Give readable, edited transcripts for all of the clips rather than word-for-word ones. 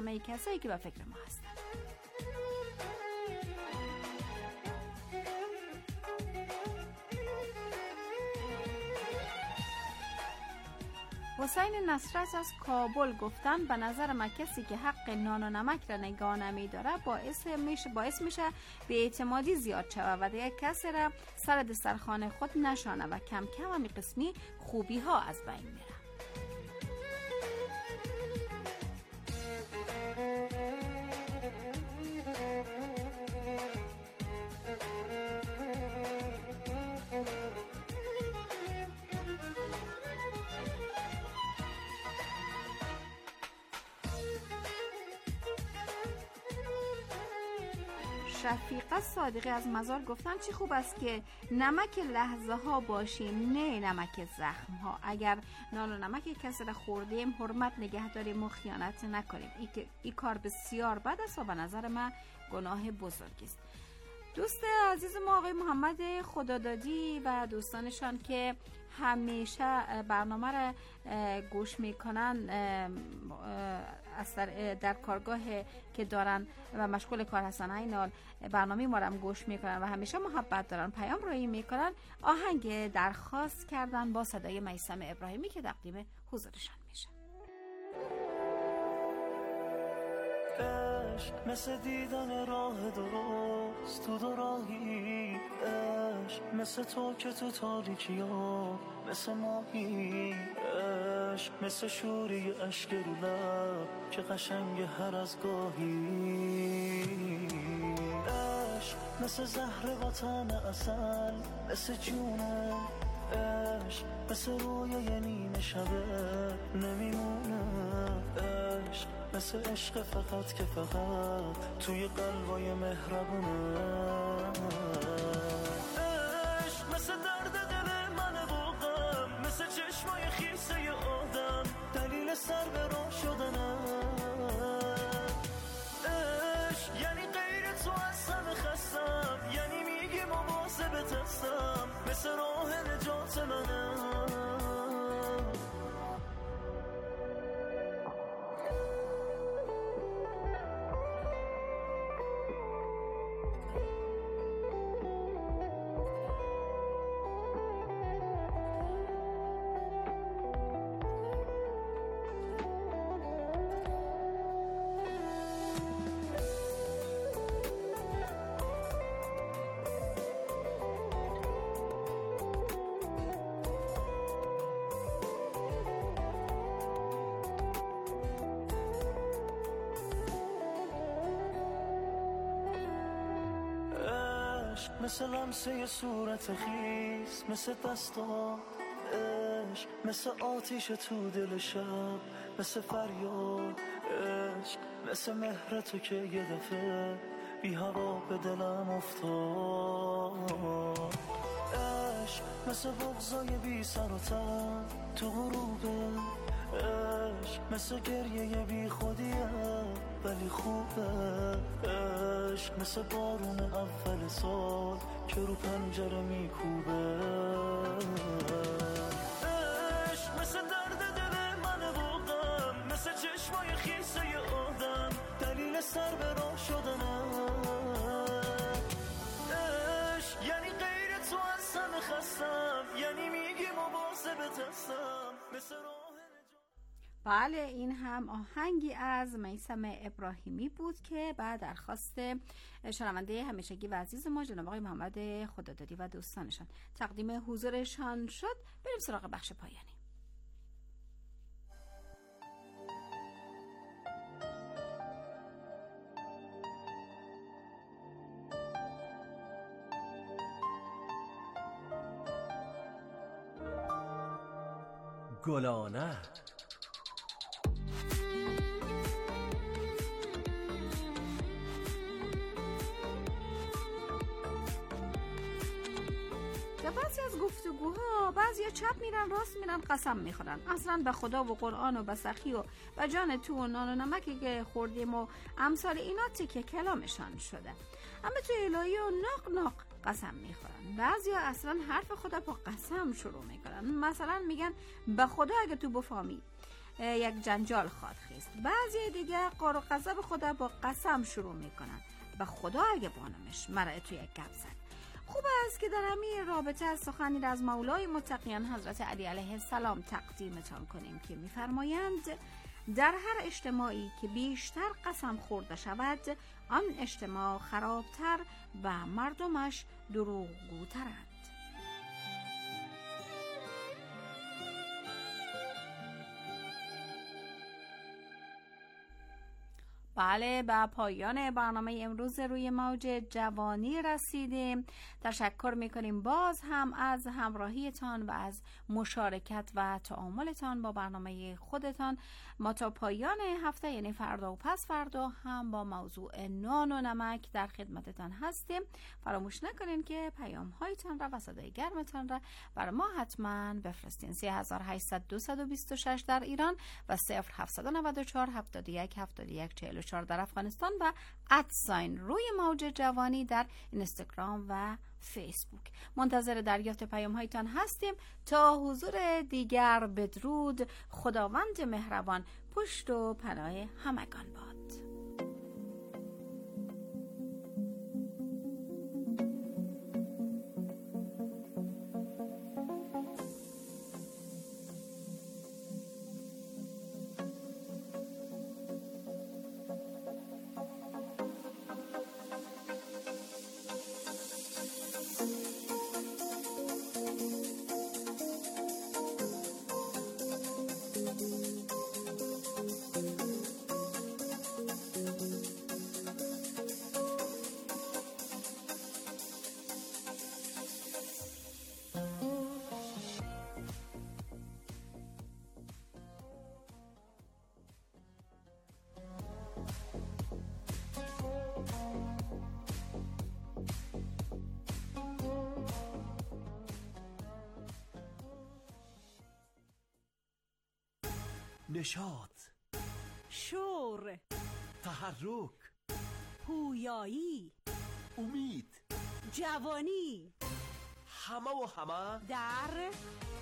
همه کسایی که به فکر ما هستن. حسین نصرت از کابل گفتن به نظر من کسی که حق نان و نمک را نگاه نمی داره باعث میشه به اعتمادی زیاد شود و دیگه کسی را سر دسترخوان خود نشانه و کم کم همی قسمی خوبی ها از بین میره. شفیقه صادقی از مزار گفتن چی خوب است که نمک لحظه ها باشیم نه نمک زخم ها. اگر نان و نمک کسی را خوردیم حرمت نگه داریم و خیانت نکنیم. این کار بسیار بد است و به نظر من گناه بزرگی است. دوست عزیز ما آقای محمد خدادادی و دوستانشان که همیشه برنامه را گوش میکنن در کارگاه که دارن و مشغول کار هستن، اینال برنامه ما را هم گوش میکنن و همیشه محبت دارن، پیام روی میکنن، آهنگ درخواست کردن با صدای میثم ابراهیمی که تقدیم حضورشان میشه. عشق مثل دیدن راه درست تو دو راهی، عشق مثل تو که تو تاریکی ها مثل ماهی، عشق مثل شوری اشک رو لب که قشنگ هر از گاهی، عشق مثل زهر و طعم عسل مثل جونه، عشق مثل رویای نیمه شبه نمیمونه، عشق مثل عشق فقط که فقط توی قلبای مهربونه، عشق مثل درد دل من و غم مثل چشمای خیسه آدم دلیل سر به راه شدنه، عشق یعنی غیر تو از همه خستم، یعنی میگی مواظبت هستم مثل راه نجات منه. مثل لمسه صورت خیس مثل دستات، عشق مثل آتیش تو دل شب مثل فریاد، عشق مثل مهر تو که یه دفعه بی هوا به دلم افتاد، عشق مثل بغضای بی سر و تن تو غروبه، عشق مثل گریه بی خودیه ولی خوبه، عشق مثل بارون اول سال که رو پنجره میکوبه، عشق مثل درد دل من و غم مثل چشمای خیسه آدم دلیل سر به راه شدنه، عشق یعنی غیر تو از همه خستم، یعنی میگی مواظبت هستم مثل راه. بله، این هم آهنگی از میثم ابراهیمی بود که بعد درخواست شنونده همیشگی و عزیز ما جناب آقای محمد خدادادی و دوستانشان تقدیم حضورشان شد. بریم سراغ بخش پایانی. گلانه بعضی از گفتگوها بعضیا چپ میرن راست میرن قسم میخورن، اصلا به خدا و قرآن و به سخی و به جان تو و نان و نمکی که خوردیم و امثال اینا تکه کلامشان شده، اما تو الهی و ناق قسم میخورن. بعضیا اصلا حرف خدا با قسم شروع میکنن، مثلا میگن به خدا اگه تو بفهمی یک جنجال خواهد خیست. بعضی دیگه قار و غضب خدا با قسم شروع میکنن. به خدا اگه بانمش مرا تو یک گپ زد. خوب است که در همین رابطه سخنی را از مولای متقیان حضرت علی علیه السلام تقدیمتان کنیم که میفرمایند در هر اجتماعی که بیشتر قسم خورده شود آن اجتماع خرابتر و مردمش دروغگوترند. بله، به پایان برنامه امروز روی موج جوانی رسیدیم. تشکر میکنیم باز هم از همراهیتان و از مشارکت و تعاملتان با برنامه خودتان. ما تا پایان هفته یعنی فردا و پس فردا هم با موضوع نان و نمک در خدمتتان هستیم. فراموش نکنین که پیام هایتان را و صدای گرمتان را برای ما حتما بفرستین. 3800 در ایران و 0794 71 71 44 در افغانستان و @ روی موج جوانی در اینستاگرام و فیسبوک. منتظر دریافت پیام هایتان هستیم. تا حضور دیگر بدرود. خداوند مهربان پشت و پناه همگان باد. نشاط، شور، تحرک، پویایی، امید، جوانی، همه در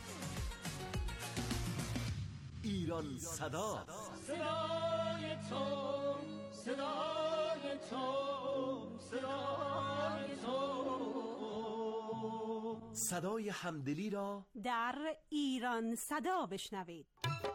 ایران صدا. صدای تو، صدای تو، صدای تو. صدای همدلی را در ایران صدا بشنوید.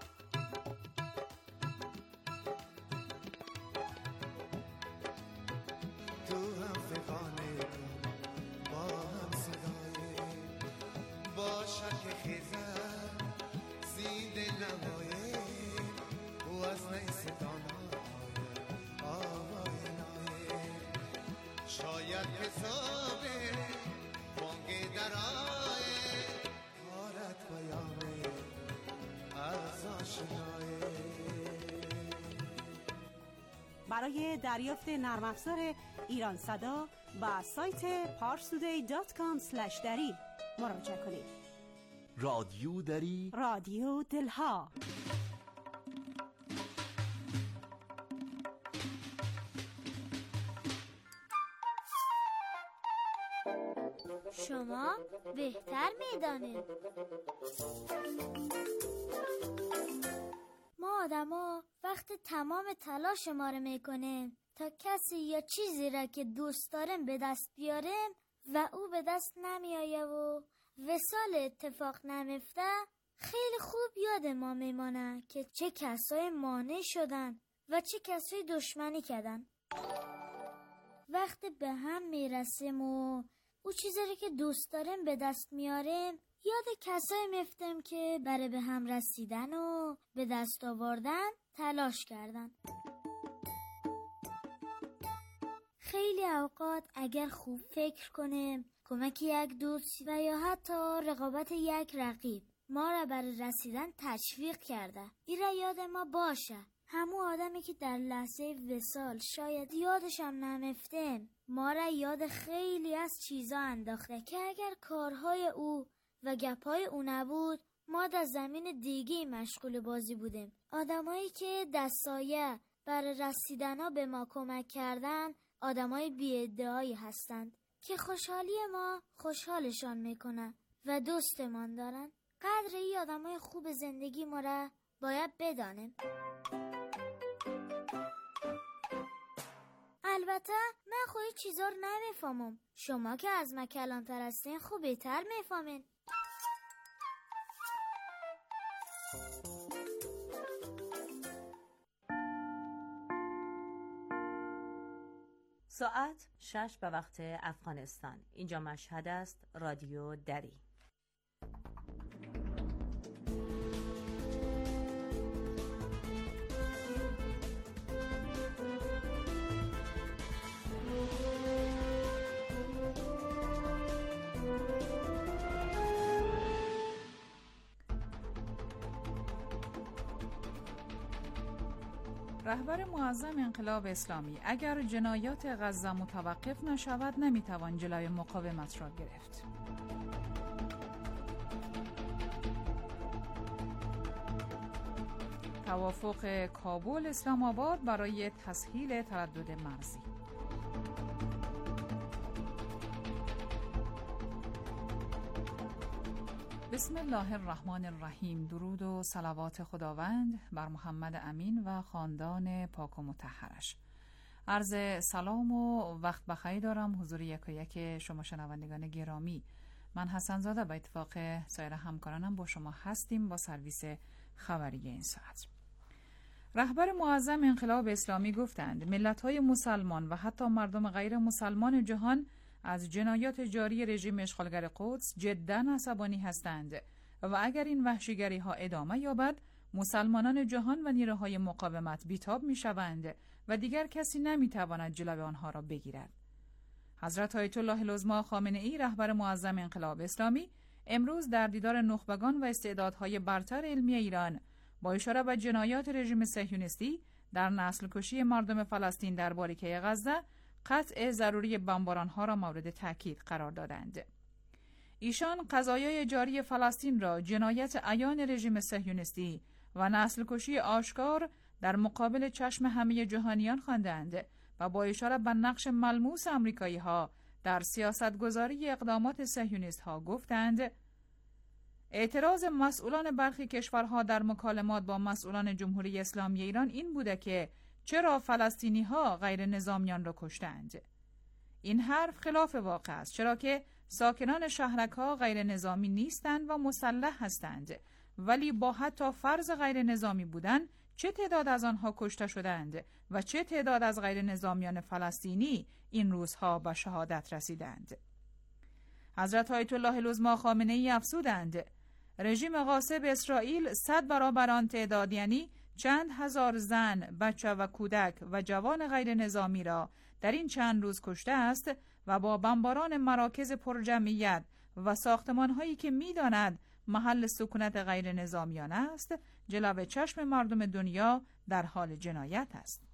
شاید حسابه بانگ درائه کارت بیامه از آشنایه. برای دریافت نرم افزار ایران صدا با سایت parstoday.com/dari مراجعه کنید. رادیو دری، رادیو دلها. شما بهتر میدانید. ما آدما وقت تمام تلاش ما رو میکنیم تا کسی یا چیزی را که دوست داریم به دست بیاریم و او به دست نمیآیه و وصال اتفاق نمیفته. خیلی خوب یاد ما میمانه که چه کسای مانع شدن و چه کسای دشمنی کردن. وقتی به هم میرسیم و او چیزی که دوست داریم به دست میاریم، یاد کسایی میفتیم که برای به هم رسیدن و به دست آوردن تلاش کردن. خیلی اوقات اگر خوب فکر کنیم، کمک یک دوست و یا حتی رقابت یک رقیب ما را برای رسیدن تشویق کرده. این را یاد ما باشه. همون آدمی که در لحظه وصال شاید یادش هم نمیفتیم، ما را یاد خیلی از چیزا انداخته که اگر کارهای او و گپای او نبود، ما در زمین دیگه مشغول بازی بودیم. آدمایی که دستایه برای رسیدنها به ما کمک کردن، آدمای بی‌ادعایی هستند که خوشحالی ما خوشحالشان میکنه و دوستمان دارن. قدر این آدمای خوب زندگی ما را باید بدانیم. البته من خودی چیزا رو نمیفهمم. شما که از من کلانتر هستین خوب بهتر میفهمین. ساعت 6 به وقت افغانستان. اینجا مشهد است. رادیو دری. رهبر معظم انقلاب اسلامی: اگر جنایات غزه متوقف نشود نمیتوان جلوی مقاومت را گرفت. توافق کابل اسلام آباد برای تسهیل تردد مرزی. بسم الله الرحمن الرحیم. درود و صلوات خداوند بر محمد امین و خاندان پاک و مطهرش. عرض سلام و وقت بخیر دارم حضور یک شما شنوندگان گرامی. من حسن زاده به اتفاق سایر همکارانم با شما هستیم با سرویس خبری این ساعت. رهبر معظم انقلاب اسلامی گفتند ملت‌های مسلمان و حتی مردم غیر مسلمان جهان از جنایات جاری رژیم اشغالگر قدس جداً عصبانی هستند و اگر این وحشیگری‌ها ادامه یابد مسلمانان جهان و نیروهای مقاومت بیتاب می‌شوند و دیگر کسی نمی‌تواند جلوی آنها را بگیرد. حضرت آیت الله العظما خامنه‌ای رهبر معظم انقلاب اسلامی امروز در دیدار نخبگان و استعدادهای برتر علمی ایران با اشاره به جنایات رژیم صهیونیستی در نسل‌کشی مردم فلسطین در باریکه غزه قطع ضروری بمباران‌ها را مورد تاکید قرار دادند. ایشان قضایای جاری فلسطین را جنایت عیان رژیم صهیونیستی و نسل‌کشی آشکار در مقابل چشم همه جهانیان خواندند و با اشاره به نقش ملموس آمریکایی‌ها در سیاستگذاری اقدامات صهیونیست‌ها گفتند اعتراض مسئولان برخی کشورها در مکالمات با مسئولان جمهوری اسلامی ایران این بوده که چرا فلسطینی‌ها غیر نظامیان را کشتند؟ این حرف خلاف واقع است، چرا که ساکنان شهرک‌ها غیر نظامی نیستند و مسلح هستند، ولی با حتی فرض غیر نظامی بودن چه تعداد از آنها کشته شدند و چه تعداد از غیر نظامیان فلسطینی این روزها به شهادت رسیدند. حضرت آیت الله العظما خامنه‌ای افزودند رژیم غاصب اسرائیل 100 برابر آن تعداد، یعنی چند هزار زن، بچه و کودک و جوان غیر نظامی را در این چند روز کشته است و با بمباران مراکز پرجمعیت و ساختمان‌هایی که می‌داند محل سکونت غیر نظامیان است جلوه چشم مردم دنیا در حال جنایت است.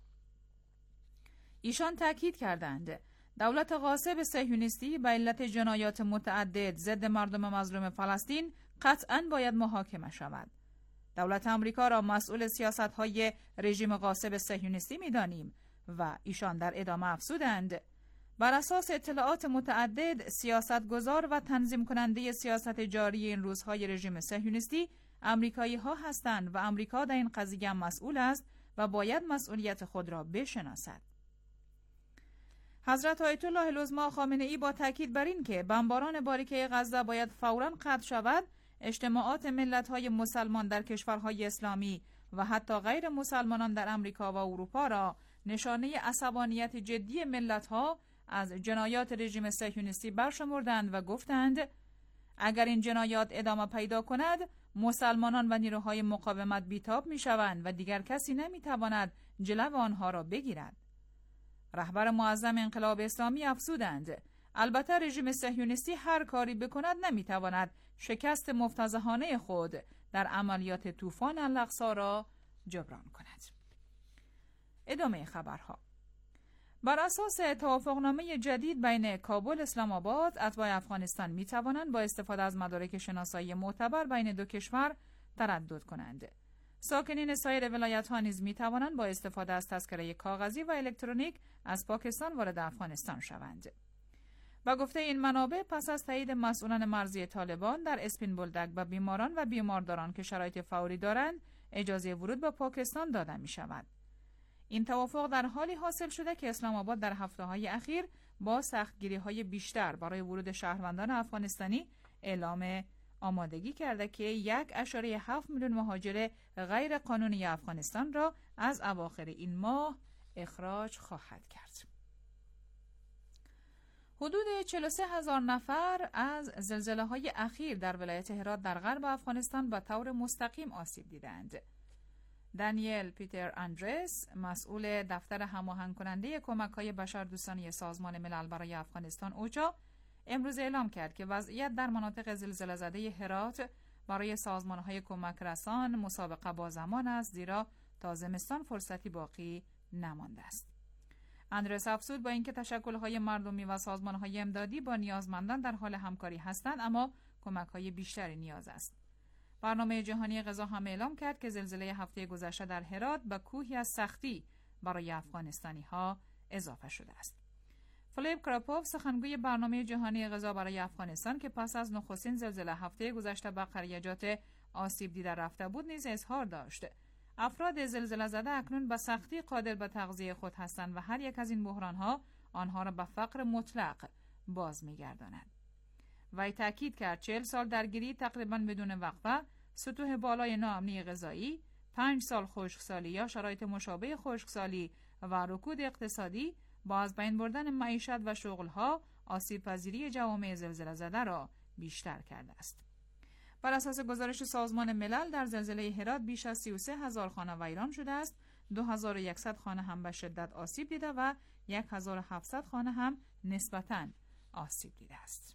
ایشان تاکید کردند دولت غاصب صهیونیستی به علت جنایات متعدد ضد مردم مظلوم فلسطین قطعاً باید محاکمه شود. دولت آمریکا را مسئول سیاست‌های رژیم غاصب صهیونیستی می‌دانیم و ایشان در ادامه افزودند بر اساس اطلاعات متعدد سیاستگزار و تنظیم کننده سیاست جاری این روزهای رژیم صهیونیستی آمریکایی‌ها هستند و آمریکا در این قضیه مسئول است و باید مسئولیت خود را بشناسد. حضرت آیت الله العظما خامنه‌ای با تاکید بر این که بمباران باریکه غزه باید فوراً قطع شود، اجتماعات ملت‌های مسلمان در کشورهای اسلامی و حتی غیر مسلمانان در امریکا و اروپا را نشانه عصبانیت جدی ملت‌ها از جنایات رژیم صهیونیستی برشمردند و گفتند اگر این جنایات ادامه پیدا کند مسلمانان و نیروهای مقاومت بیتاب می‌شوند و دیگر کسی نمی‌تواند جلو آنها را بگیرد. رهبر معظم انقلاب اسلامی افزودند البته رژیم صهیونیستی هر کاری بکند نمی‌تواند شکست مفتضحانه خود در عملیات طوفان الاقصی را جبران کند. ادامه خبرها. بر اساس توافقنامه جدید بین کابل اسلام آباد، اتباع افغانستان می توانند با استفاده از مدارک شناسایی معتبر بین دو کشور تردد کنند. ساکنین سایر ولایت‌ها نیز می توانند با استفاده از تذکره کاغذی و الکترونیک از پاکستان وارد افغانستان شوند. با گفته این منابع پس از تایید مسئولان مرزی طالبان در اسپین بولدک و بیماران و بیمارداران که شرایط فوری دارند، اجازه ورود به پاکستان داده می شود. این توافق در حالی حاصل شده که اسلام آباد در هفته‌های اخیر با سختگیری‌های بیشتر برای ورود شهروندان افغانستانی اعلام آمادگی کرده که 1.7 میلیون مهاجر غیر قانونی افغانستان را از اواخر این ماه اخراج خواهد کرد. حدود 43,000 نفر از زلزله‌های اخیر در ولایت هرات در غرب افغانستان به طور مستقیم آسیب دیدند. دانیل پیتر اندرس، مسئول دفتر هماهنگ کننده کمک‌های بشردوستانه سازمان ملل برای افغانستان اوچا، امروز اعلام کرد که وضعیت در مناطق زلزله زده هرات برای سازمان‌های کمک رسان مسابقه با زمان است، زیرا تا زمستان فرصتی باقی نمانده است. اندرس افزود با اینکه تشکل‌های مردمی و سازمان‌های امدادی با نیازمندان در حال همکاری هستند، اما کمک‌های بیشتری نیاز است. برنامه جهانی غذا هم اعلام کرد که زلزله هفته گذشته در هرات به کوهی از سختی برای افغانستانی‌ها اضافه شده است. فلیپ کراپوف، سخنگوی برنامه جهانی غذا برای افغانستان که پس از نخستین زلزله هفته گذشته به قریجات آسیب دیده رفته بود، نیز اظهار داشت افراد زلزله زده اکنون به سختی قادر به تغذیه خود هستند و هر یک از این بحران‌ها آنها را به فقر مطلق باز می‌گرداند. وی تاکید کرد 40 سال درگیری تقریباً بدون وقفه، سطوح بالای ناامنی غذایی، 5 سال خشکسالی یا شرایط مشابه خشکسالی و رکود اقتصادی با از بین بردن معیشت و شغل‌ها آسیب پذیری جوامع زلزله زده را بیشتر کرده است. بر اساس گزارش سازمان ملل در زلزله هرات بیش از 33,000 خانه ویران شده است، 2100 خانه هم به شدت آسیب دیده و 1700 خانه هم نسبتاً آسیب دیده است.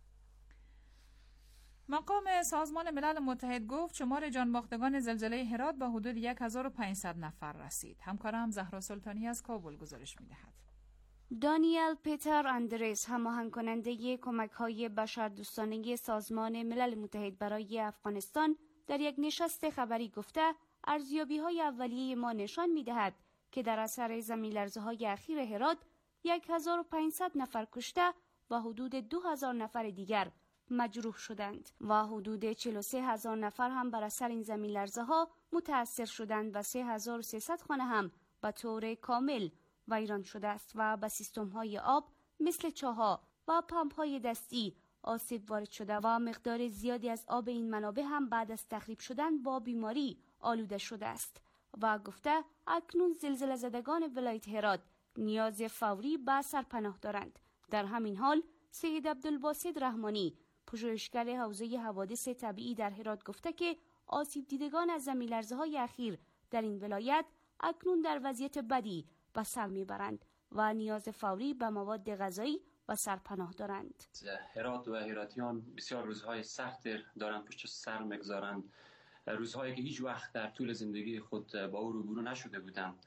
مقام سازمان ملل متحد گفت شمار جانباختگان زلزله هرات به حدود 1500 نفر رسید. همکارم زهرا سلطانی از کابل گزارش می‌دهد. دانیل پیتر اندرس، هماهنگ کننده کمک‌های بشردوستانه سازمان ملل متحد برای افغانستان، در یک نشست خبری گفته ارزیابی‌های اولیه ما نشان می‌دهد که در اثر زمین‌لرزه‌های اخیر هرات 1500 نفر کشته و حدود 2000 نفر دیگر مجروح شدند و حدود 43,000 نفر هم بر اثر این زمین‌لرزه‌ها متأثر شدند و 3300 خانه هم به طور کامل ویران شده است و به سیستم‌های آب مثل چاه‌ها و پمپ‌های دستی آسیب وارد شده و مقدار زیادی از آب این منابع هم بعد از تخریب شدن با بیماری آلوده شده است و گفته اکنون زلزله زدگان ولایت هرات نیاز فوری به سرپناه دارند. در همین حال سید عبدالباسط رحمانی، پژوهشگر حوزه حوادث طبیعی در هرات، گفته که آسیب دیدگان از زمین‌لرزه‌های اخیر در این ولایت اکنون در وضعیت بدی به سر میبرند و نیاز فوری به مواد غذایی و سرپناه دارند. هرات و هراتیان بسیار روزهای سخت دارند پشت سر میگذارند، روزهایی که هیچ وقت در طول زندگی خود با او روبرو نشده بودند.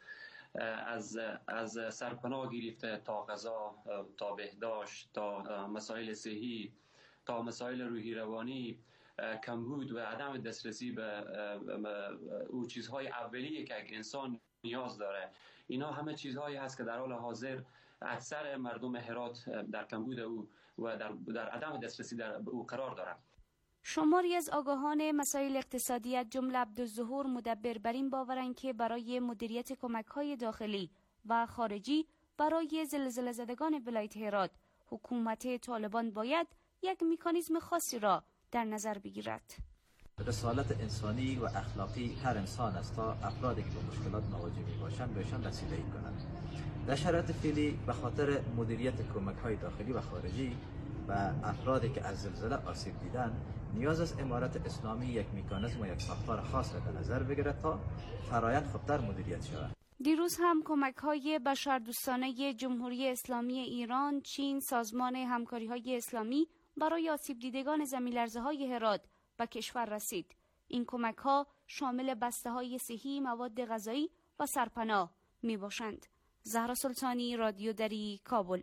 از سرپناه گرفته تا غذا، تا بهداشت، تا مسائل صحی، تا مسائل روحی روانی، کمبود و عدم دسترسی به او چیزهای اولیه که یک انسان نیاز داره، اینا همه چیزهایی هست که در حال حاضر اکثر مردم هرات در کمبود او و در عدم دسترسی در او قرار دارند. شماری از آگاهان مسائل اقتصادی از جمله عبدالظهور مدبر بر این باورند که برای مدیریت کمک‌های داخلی و خارجی برای زلزله زدگان ولایت هرات حکومت طالبان باید یک مکانیزم خاصی را در نظر بگیرد. رسالت انسانی و اخلاقی هر انسان است تا افرادی که با مشکلات مواجه می‌باشند بهشان رسیدگی کنند. در شرایط فعلی به خاطر مدیریت کمک‌های داخلی و خارجی و افرادی که از زلزله آسیب دیدند، نیاز است امارت اسلامی یک مکانیزم و یک ساختار خاص را در نظر بگیرد تا فرآیند خوبتر مدیریت شود. دیروز هم کمک‌های بشردوستانه جمهوری اسلامی ایران، چین، سازمان همکاری‌های اسلامی برای آسیب دیدگان زمین‌لرزه‌های هرات به کشور رسید. این کمک‌ها شامل بسته‌های صحی، مواد غذایی و سرپناه می‌باشند. زهرا سلطانی، رادیو دری، کابل.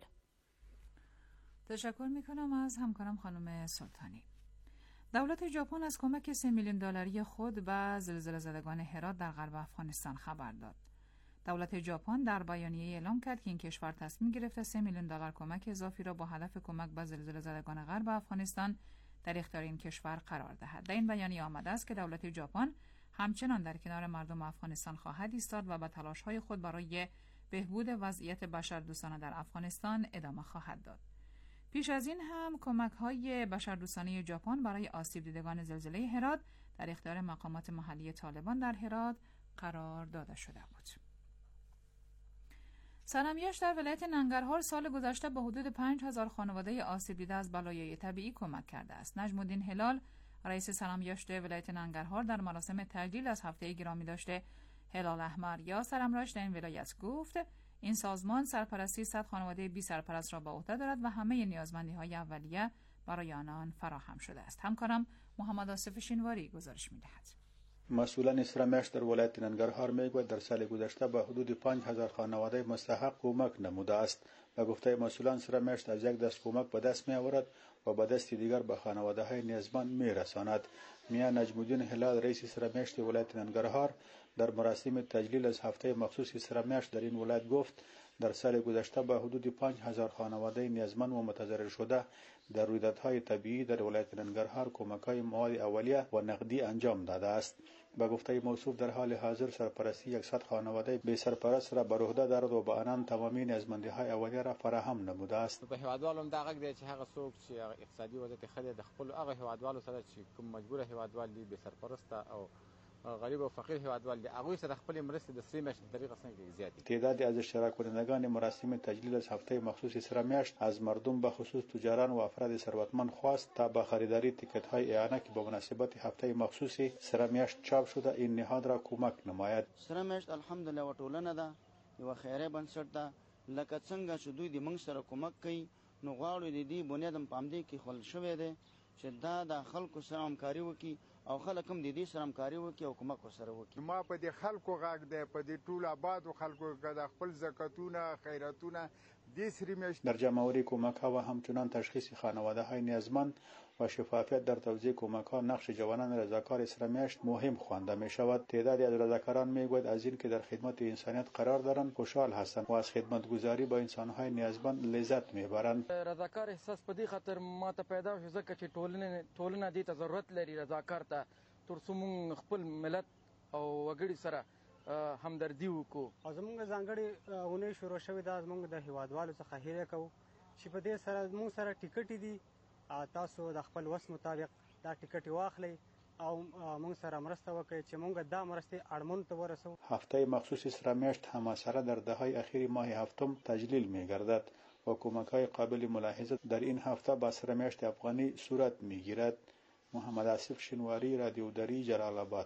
تشکر می‌کنم از همکارم خانم سلطانی. دولت ژاپن از کمک 3 میلیون دلاری خود به زلزله زدگان هرات در غرب افغانستان خبر داد. دولت ژاپن در بیانیه اعلام کرد که این کشور تصمیم گرفته 3 میلیون دلار کمک اضافی را با هدف کمک به زلزله زدگان غرب افغانستان در اختیار این کشور قرار دهد. در این بیانیه آمده است که دولت ژاپن همچنان در کنار مردم افغانستان خواهد ایستاد و به تلاش‌های خود برای بهبود وضعیت بشردوستانه در افغانستان ادامه خواهد داد. پیش از این هم کمک‌های بشردوستانه ژاپن برای آسیب دیدگان زلزله هرات در اختیار مقامات محلی طالبان در هرات قرار داده شده بود. سرمیشت در ولایت ننگرهار سال گذشته به حدود 5000 خانواده آسیب دیده از بلایای طبیعی کمک کرده است. نجم الدین هلال، رئیس سرمیشت ولایت ننگرهار، در مراسم تجلیل از هفته گرامی داشته هلال احمر یا سرمرشد این ولایت گفت این سازمان سرپرستی 100 خانواده بی سرپرست را به عهده دارد و همه نیازمندی‌های اولیه برای آنان فراهم شده است. همکارم محمد آصف شینواری گزارش می‌دهد. مسئولان سرمیشت در ولایت ننگرهار میگوید در سال گذشته به حدود 5000 خانواده مستحق کمک نموده است. به گفته مسئولان سرمیشت از یک دست کمک به دست می آورد و به دست دیگر به خانواده های نیازمند می رساند. میان نجم الدین هلال، رئیس سرمیشت ولایت ننگرهار، در مراسم تجلیل از هفته مخصوص سرمیشت در این ولایت گفت در سال گذشته به حدود 5000 خانواده نیازمند و متضرر شده در رویدادهای طبیعی در ولایت ننگرهار کمک‌های مواد اولیه و نقدی انجام داده است. به گفته موصوف در حال حاضر سرپرستی 100 خانواده بی سرپرست را بر عهده دارد و به آنان تمامی نیازمندی‌های اولیه را فراهم نموده است. په هیوادوالو هم دا غږ دی چې هغه څوک چې اقتصادي وضعیت ښه دی د خپلو هغه هیوادوالو سره چې کوم مجبوره هیوادوال دي بې سرپرسته او غریب و فقیر هیوادوال دي هغوی سره خپلې مرستې د سرې میاشتې په طریقه څنګه زیاتې. تعدادی از اشتراک کنندگان مراسم تجلیل از هفته مخصوص سرمیشت از مردم به خصوص تجاران و افراد ثروتمند خواست تا به خریداری تیکت‌های اعانه که به مناسبت هفته مخصوص سرمیشت چاپ شده این نهاد را کمک نماید. سرمیشت الحمدلله و ټولنه ده یو خیري بنسټ ده لکه څنګه چې دوی د موږ سره کومک کوي نو غواړو د دې بنیاد په همدې کې خل شوی دی چې دا د خلکو سره همکاري وکړي او خلک هم د دې سره همکاري وکړي او کومک ورسره وکړي. ما په دې خلکو غږ دی په دې ټول آبادو خلکو که د خپل زکاتونه خیراتونه دې سرې میاشتې در جمع‌آوری کمک‌ها و همچنان تشخیص خانواده‌های نیازمند و شفافیت در توزیع کمک‌ها نقش جوانان رضاکار سرمیشت مهم خوانده می‌شود. تعدادی از رضاکاران می‌گویند از این که در خدمت انسانیت قرار دارند خوشحال هستند و از خدمتگزاری با انسان‌های نیازمند لذت می‌برند. رضاکار احساس په دې خاطر ماته پیدا شو ځکه چې ټولنه دې ته ضرورت لري رضاکار ته تر څو موږ خپل ملت او وګړي سره همدردي وکړو. زموږ ځانګړې اونۍ شروع شوې ده زموږ د هیوادوالو څخه هیله کوو چې په دې سره موږ سره ټیکټ دي تاسو د خپل وس مطابق دا ټیکټ واخلئ او موږ سره مرسته وکړئ چې موږ دا مرستې اړمنو ته ورسوو. هفته مخصوص سرمیشت هماسره در دههای اخیر ماه هفتم تجلیل می‌گردد و کمک‌های قابل ملاحظه در این هفته با سرمیشت افغانی صورت می‌گیرد. محمد آصف شینواری، رادیو دری، جلال آباد.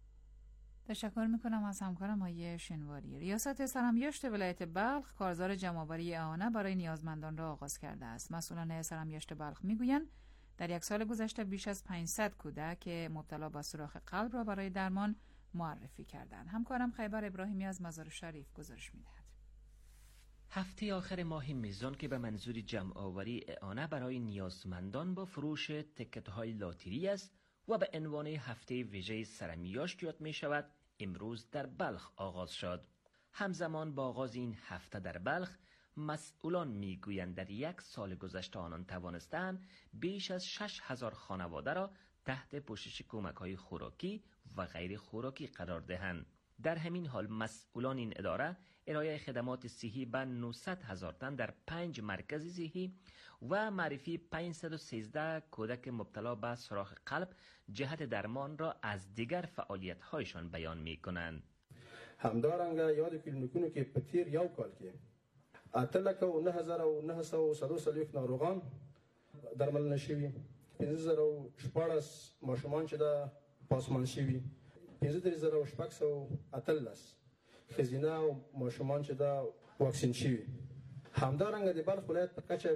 تشکر میکنم از همکارم آقای شینواری. ریاست سرمیشت ولایت بلخ کارزار جمع‌آوری اعانه برای نیازمندان را آغاز کرده است. مسئولان سرمیشت بلخ میگویند در یک سال گذشته بیش از 500 کودک که مبتلا به سوراخ قلب را برای درمان معرفی کردند. همکارم خیبر ابراهیمی از مزار شریف گزارش میدهد. هفته آخر ماه میزان که به منظور جمع‌آوری اعانه برای نیازمندان با فروش تکت‌های لاتری است و به عنوان هفته ویژه سرمیشت یاد می شود، امروز در بلخ آغاز شد. همزمان با آغاز این هفته در بلخ، مسئولان می گویند در یک سال گذشته آنان توانستند بیش از 6000 خانواده را تحت پوشش کمک‌های خوراکی و غیر خوراکی قرار دهند. در همین حال مسئولان این اداره ارائه خدمات صحی به 900,000 تن در 5 مرکز صحی و معرفی 513 کودک مبتلا به سوراخ قلب جهت درمان را از دیگر فعالیت‌هایشان بیان می‌کنند. همدارنګه یاد کلینیکونو کې په تیر یو کال کې 8,930 ناروغان درملنه شوي، 15,014 ماشومان چې دا پاسمان شوي، 15,618 ښځینه او ماشومان چې دا واکسین شوي. همدارنګه د بلخ ولایت په کچه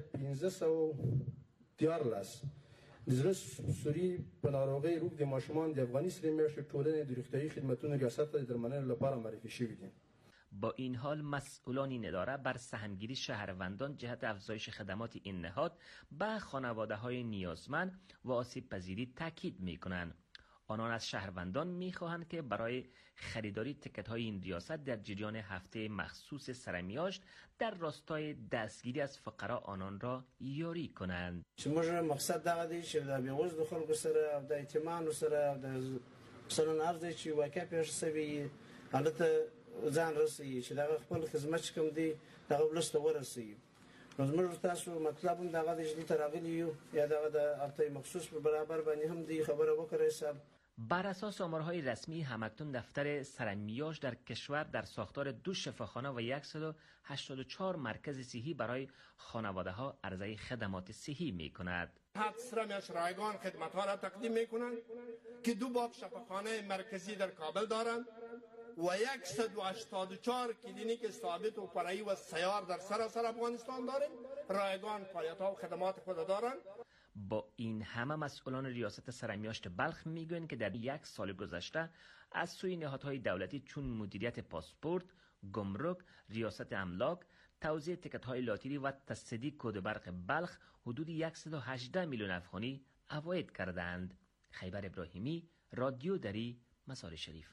1514 د زړه سوري په ناروغۍ روږدي ماشومان د افغاني سرې میاشتې ټولنې د روغتیایي خدمتونو ریاست ته د درملنې لپاره معرفی شوي دي. با این حال مسئولان این اداره بر سهمگیری شهروندان جهت افزایش خدمات این نهاد به خانواده‌های نیازمند و آسیب پذیری تاکید می‌کنند. آنان از شهروندان می‌خواهند که برای خریداری تکت‌های این ریاست در جریان هفته مخصوص سرمیشت در راستای دستگیری از فقرا آنان را یاری کنند. موږ مقصد دا دی چې د بیوزلو خلکو سره او د یتیمانو سره او د مثلا ارزی چې واقع پیښ شوی حالت ځان رسي چې دا خپل خدمت کوم دی دا ولسته ورسي. نو زموږ تاسو مطلب هم دا غوډه چې تراغلی یو یا دا د اړتیا مخصوص په برابر باندې هم دی خبره وکړي صاحب. بر اساس آمارهای رسمی همکنون دفتر سرمیاش در کشور در ساختار 2 شفاخانه و 184 مرکز صحی برای خانواده ها عرضه خدمات صحی می کند. سرمیاش رایگان خدمات ها را تقدیم می کنند که 2 باب شفاخانه مرکزی در کابل دارند و 184 کلینیک ثابت و فرعی و سیار در سراسر افغانستان داریم. رایگان فعالیت ها و خدمات خود دارند. با این همه مسئولان ریاست سرمیاشت بلخ میگویند که در 1 سال گذشته از سوی نهادهای دولتی چون مدیریت پاسپورت، گمرک، ریاست املاک، توزیع تکت‌های لاتری و تصدیق کد برق بلخ حدود 118 میلیون افغانی عواید کردند. خیبر ابراهیمی، رادیو دری، مزار شریف.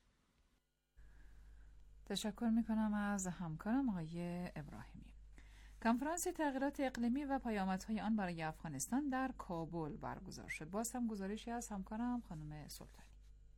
تشکر میکنم از همکارم آقای ابراهیمی. کنفرانس تغییرات اقلیمی و پیامدهای آن برای افغانستان در کابل برگزار شد. باز هم گزارشی از همکارم خانم سلطانی.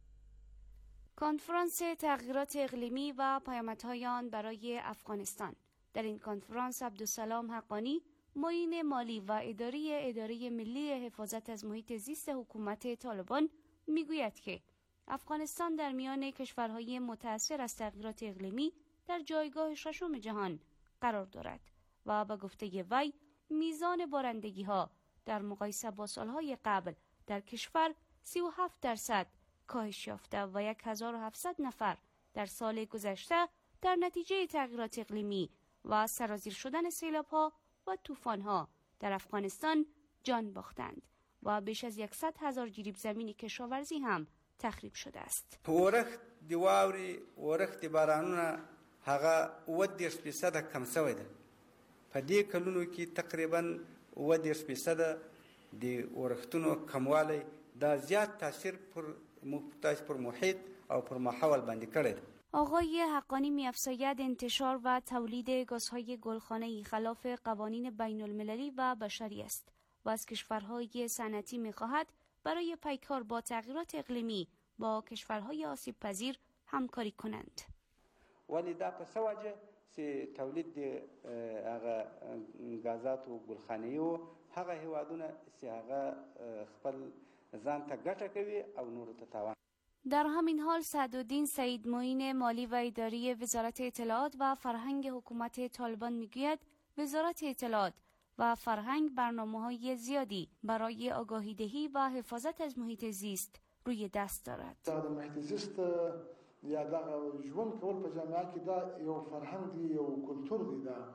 کنفرانس تغییرات اقلیمی و پیامدهای آن برای افغانستان. در این کنفرانس عبدالسلام حقانی، معین مالی و اداره ملی حفاظت از محیط زیست حکومت طالبان میگوید که افغانستان در میان کشورهای متأثر از تغییرات اقلیمی در جایگاه 6 جهان قرار دارد و به گفته وی میزان بارندگی ها در مقایسه با سالهای قبل در کشور 37% کاهش یافته و 1700 نفر در سال گذشته در نتیجه تغییرات اقلیمی و سرازیر شدن سیلاب‌ها و طوفان‌ها در افغانستان جان باختند و بیش از 100,000 جریب زمین کشاورزی هم تخریب شده است. ورخت دی واوري ورخت بارانونه هغه 10% کم شوی ده. په دې کلونو کې تقریبا 10% د ورختونو کموالی دا زیات تاثیر پر محیط او پر ماحول باندې کړی ده. آقای حقانی می‌افزاید انتشار و تولید گازهای گلخانه‌ای خلاف قوانین بین المللی و بشری است و از کشورهای صنعتی می‌خواهد برای پیکار با تغییرات اقلیمی با کشورهای آسیب پذیر همکاری کنند. ولی دا په سوجه چې تولید هغه غازات او ګلخانه‌ای او هغه هیوادونه چې هغه خپل ځان ته ګټه کوي او نور ته تاوان. در همین حال سعدالدین سعید معین مالی و اداری وزارت اطلاعات و فرهنگ حکومت طالبان میگوید وزارت اطلاعات و فرهنگ برنامه‌های زیادی برای آگاهی‌دهی و حفاظت از محیط زیست روی دست دارد. دا محیط زیست یا دا ژوند کول په جامعه کې دا یو فرهنګ دی یو کلتور دی دا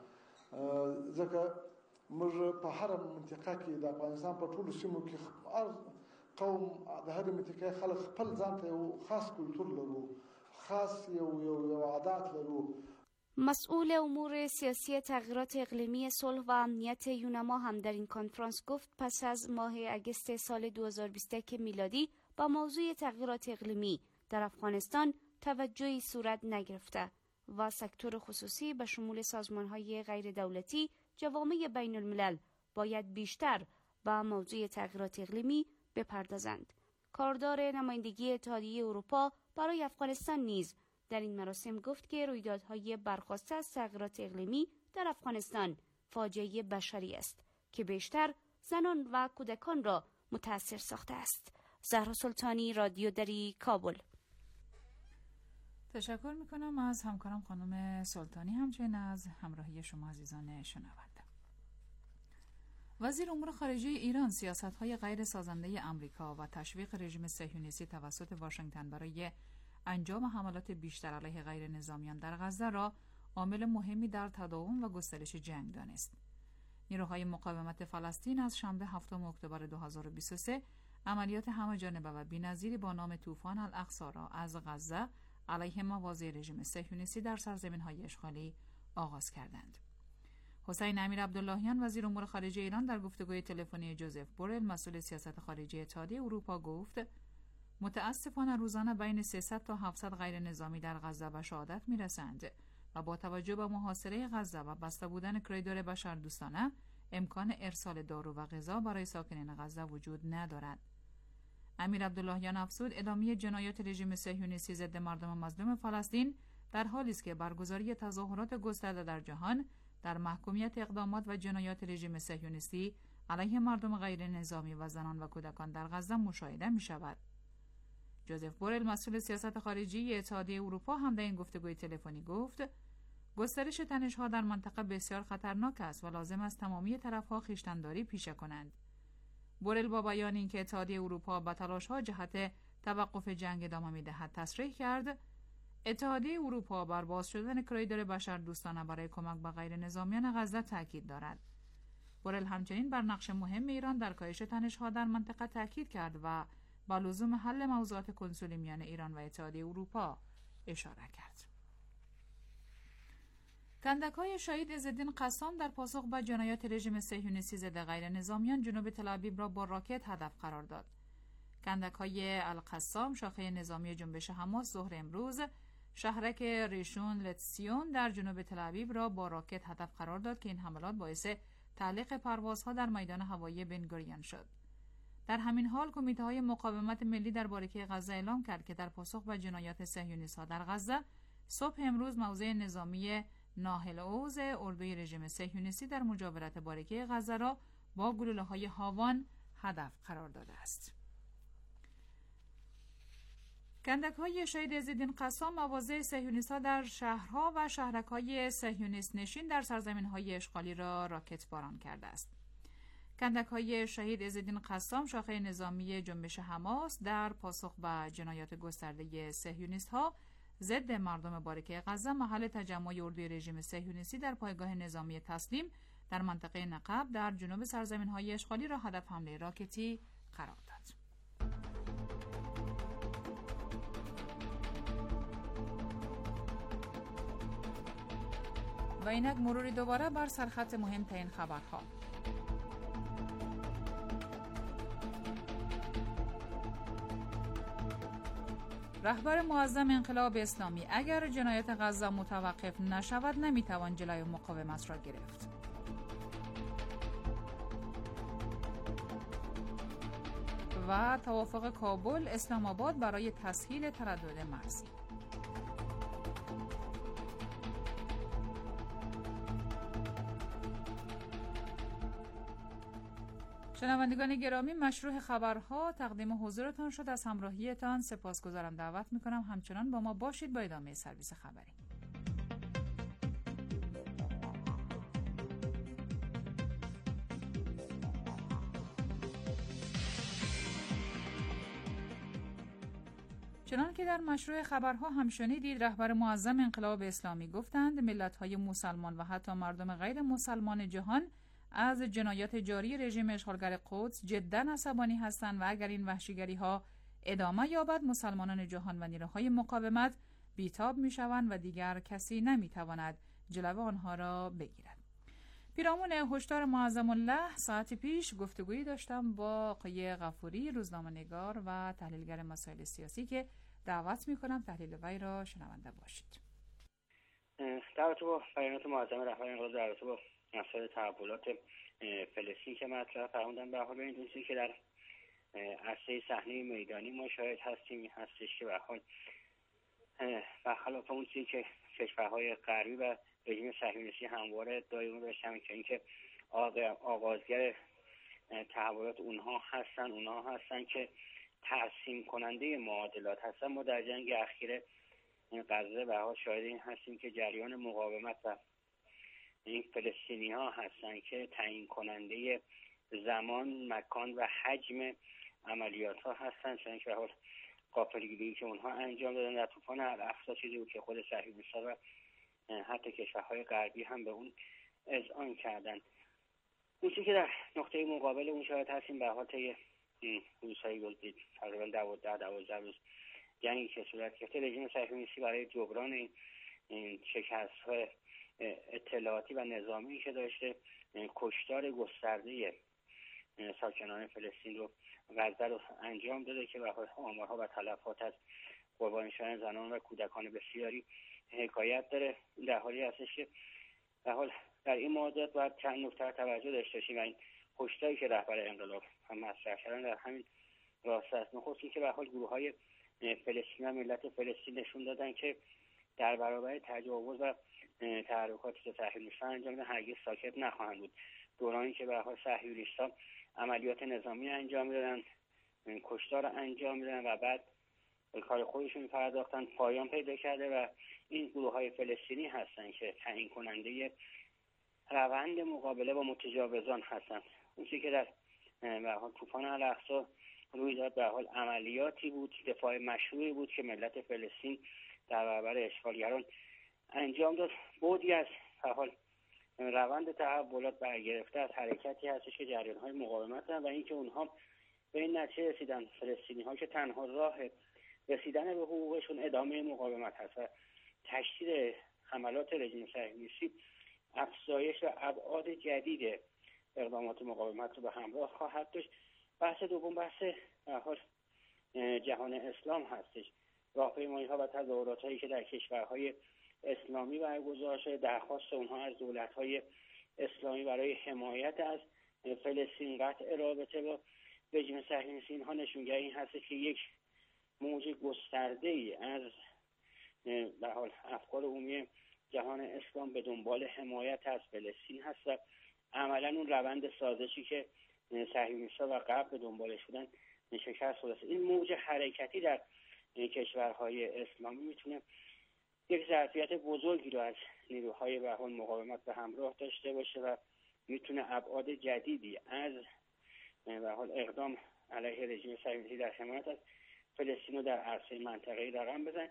ځکه موږ په هر منطقه کې د افغانستان په ټولو سیمو کې قوم د هر منطقه خلک خپل ځان ته یو خاص کلتور لرو، خاص یو عادات لرو. مسئول امور سیاسی تغییرات اقلیمی صلح و امنیت یونما هم در این کنفرانس گفت پس از ماه اگست سال 2021 میلادی با موضوع تغییرات اقلیمی در افغانستان توجهی صورت نگرفته و سکتور خصوصی به شمول سازمان‌های غیر دولتی، جوامع بین الملل باید بیشتر به موضوع تغییرات اقلیمی بپردازند. کاردار نمایندگی اتحادیه اروپا برای افغانستان نیز در این مراسم گفت که رویدادهای برخاسته از تغییرات اقلیمی در افغانستان فاجعه بشری است که بیشتر زنان و کودکان را متاثر ساخته است. زهرا سلطانی، رادیو دری، کابل. تشکر میکنم از همکارم خانم سلطانی، همچنین از همراهی شما عزیزان شنونده. وزیر امور خارجه ایران سیاست‌های غیر سازنده آمریکا و تشویق رژیم صهیونیستی توسط واشنگتن برای انجام حملات بیشتر علیه غیر نظامیان در غزه را عامل مهمی در تداوم و گسترش جنگ دانست. نیروهای مقاومت فلسطین از شنبه 7 اکتبر 2023 عملیات همه‌جانبه و بی‌نظیری با نام طوفان الاقصی را از غزه علیه مواضع رژیم صهیونیستی در سرزمین‌های اشغالی آغاز کردند. حسین امیر عبداللهیان وزیر امور خارجه ایران در گفتگوی تلفنی جوزف بورل مسئول سیاست خارجی اتحادیه اروپا گفت متاسفانه روزانه بین 300 تا 700 غیر نظامی در غزه به شهادت میرسند و با توجه به محاصره غزه و بسته بودن کریدور بشردوستانه امکان ارسال دارو و غذا برای ساکنین غزه وجود ندارد. امیر عبداللهیان افزود ادامه جنایات رژیم صهیونیستی ضد مردم مظلوم فلسطین در حالی است که برگزاری تظاهرات گسترده در جهان در محکومیت اقدامات و جنایات رژیم صهیونیستی علیه مردم غیر نظامی و زنان و کودکان در غزه مشاهده می شود. جوزف بورل مسئول سیاست خارجی اتحادیه اروپا هم در این گفتگوی تلفنی گفت گسترش تنش‌ها در منطقه بسیار خطرناک است و لازم است تمامی طرف‌ها خویشتن‌داری پیشه کنند. بورل با بیان اینکه اتحادیه اروپا با تلاش‌ها جهت توقف جنگ ادامه می‌دهد تصریح کرد اتحادیه اروپا بر باز شدن کریدور بشردوستانه برای کمک به غیر نظامیان غزه تاکید دارد. بورل همچنین بر نقش مهم ایران در کاهش تنش‌ها در منطقه تاکید کرد و با لزوم حل موضوعات کنسولی میان ایران و اتحادیه اروپا اشاره کرد. کندک‌های شهید عزالدین قسام در پاسخ به جنایات رژیم صهیونیستی ضد غیر نظامیان جنوب تل‌آویو را با راکت هدف قرار داد. کندک‌های القسام شاخه نظامی جنبش حماس ظهر امروز شهرک ریشون لتسیون در جنوب تل‌آویو را با راکت هدف قرار داد که این حملات باعث تعلیق پروازها در میدان هوایی بن گوریون شد. در همین حال کمیته‌های مقاومت ملی در باریکه غزه اعلام کرد که در پاسخ به جنایات صهیونیست‌ها در غزه صبح امروز موضع نظامی ناهل اوز اردوی رژیم صهیونیستی در مجاورت باریکه غزه را با گلوله‌های هاوان هدف قرار داده است. کندک‌های شهید عزالدین قسام مواضع صهیونیست‌ها در شهرها و شهرک‌های صهیونیست نشین در سرزمین‌های اشغالی را راکت باران کرده است. کندک‌های شهید عزالدین قسام شاخه نظامی جنبش حماس در پاسخ به جنایات گسترده صهیونیست‌ها ضد مردم باریکه غزه محل تجمع اردوی رژیم صهیونیستی در پایگاه نظامی تسلیم در منطقه نقب در جنوب سرزمین‌های اشغالی را هدف حمله راکتی قرار داد. و اینک مروری دوباره بر سرخط مهمترین خبرها. رهبر معظم انقلاب اسلامی اگر جنایت غزه متوقف نشود نمیتوان جلوی مقاومت را گرفت. و توافق کابل اسلام آباد برای تسهیل تردد مرزی. شنوندگان گرامی، مشروع خبرها تقدیم حضورتان شد. از همراهیتان سپاسگزارم. دعوت میکنم همچنان با ما باشید با ادامه سرویس خبری. چنان که در مشروع خبرها هم شنیدید، رهبر معظم انقلاب اسلامی گفتند ملت‌های مسلمان و حتی مردم غیر مسلمان جهان از جنایات جاری رژیم اشغالگر قدس جداً عصبانی هستند و اگر این وحشیگری‌ها ادامه یابد مسلمانان جهان و نیروهای مقاومت بیتاب می‌شوند و دیگر کسی نمی‌تواند جلو آنها را بگیرد. پیرامون هشدار معظم الله ساعتی پیش گفتگویی داشتم با آقای غفوری، روزنامه‌نگار و تحلیلگر مسائل سیاسی که دعوت می‌کنم تحلیل وی را شنونده باشید. در رابطه با بیانات معظم رهبر انقلاب در رابطه با مسائل تحولات فلسطین که مطرح فرمودن، به حال این چیزی که در عرصه صحنه میدانی ما شاهد هستیم هستش که به حال برخلاف اون چیزی که کشورهای غربی و رژیم صهیونیستی همواره ادعای داشتن که اینکه آغازگر تحولات اونها هستن که ترسیم کننده معادلات هستن. ما در جنگ اخیر غزه به حال شاهد این هستیم که جریان مقاومت و این فلسطینی ها هستن که تعیین کننده زمان، مکان و حجم عملیات ها هستن، چون که به حال غافلگیری که اونها انجام دادن در طوفان الاقصی چیزی بود که خود صهیونیست‌ها و حتی کشورهای غربی هم به اون اذعان کردن. اون چیزی که در نقطه مقابل اون شاهد هستیم به حال طی روزهای گذشته تقریبا 12 روز جنگی که صورت گرفته، رژیم صهیونیستی برای جبران این شکست‌های اطلاعاتی و نظامی که داشته کشتار گسترده ساکنان فلسطین رو غزه رو انجام داده که به حال آمارها و تلفات از قربانیان زنان و کودکان بسیاری حکایت داره. در حالی هستش که به حال در این موضوعات باید چند نکته توجه داشته باشیم و این کشتاری که رهبر انقلاب هم مطرح کردن در همین راست است. نخست اینکه به حال گروه‌های فلسطین و ملت فلسطین نشون دادن که در برابر تجاوز و تحرکاتی که صهیونیست‌ها انجام میدن هرگز ساکت نخواهند بود. دورانی که به حال صهیونیست‌ها عملیات نظامی انجام میدادن، کشتار انجام میدادن و بعد به کار خودشون پرداختن، پایان پیدا کرده و این گروه‌های فلسطینی هستن که تعیین کننده روند مقابله با متجاوزان هستند. اون چیزی که در به حال طوفان الاقصی روی داد به حال عملیاتی بود، دفاع مشروعی بود که ملت فلسطین در برابر اشغالگران انجام داد. بودی از به حال روند تحولات برگرفته از حرکتی هستش که جریان‌های مقاومت هستند و اینکه اونها به این نتیجه رسیدن، فلسطینی‌ها، که تنها راه رسیدن به حقوقشون ادامه مقاومت هست و تشدید حملات رژیم صهیونیستی افزایش و ابعاد جدید اقدامات مقاومت رو به همراه خواهد داشت. بحث دوم بحث به حال جهان اسلام هستش. راهپیمایی‌ها و تظاهرات‌هایی که در کشورهای اسلامی برگزار شده، درخواست اونها از دولت‌های اسلامی برای حمایت از فلسطین، قطع رابطه با رژیم صهیونیستی، اینها نشونگر این هست که یک موج گسترده‌ای از به حال افکار عمومی جهان اسلام به دنبال حمایت از فلسطین هست و عملاً اون روند سازشی که صهیونیست‌ها و غرب به دنبالش بودن شکست خورده. این موج حرکتی در کشورهای اسلامی میتونه یک ظرفیت بزرگی رو از نیروهای به حال مقاومت به همراه داشته باشه و میتونه ابعاد جدیدی از به حال اقدام علیه رژیم صهیونیستی در حمایت از فلسطین رو در عرصه منطقه‌ای رقم بزنه.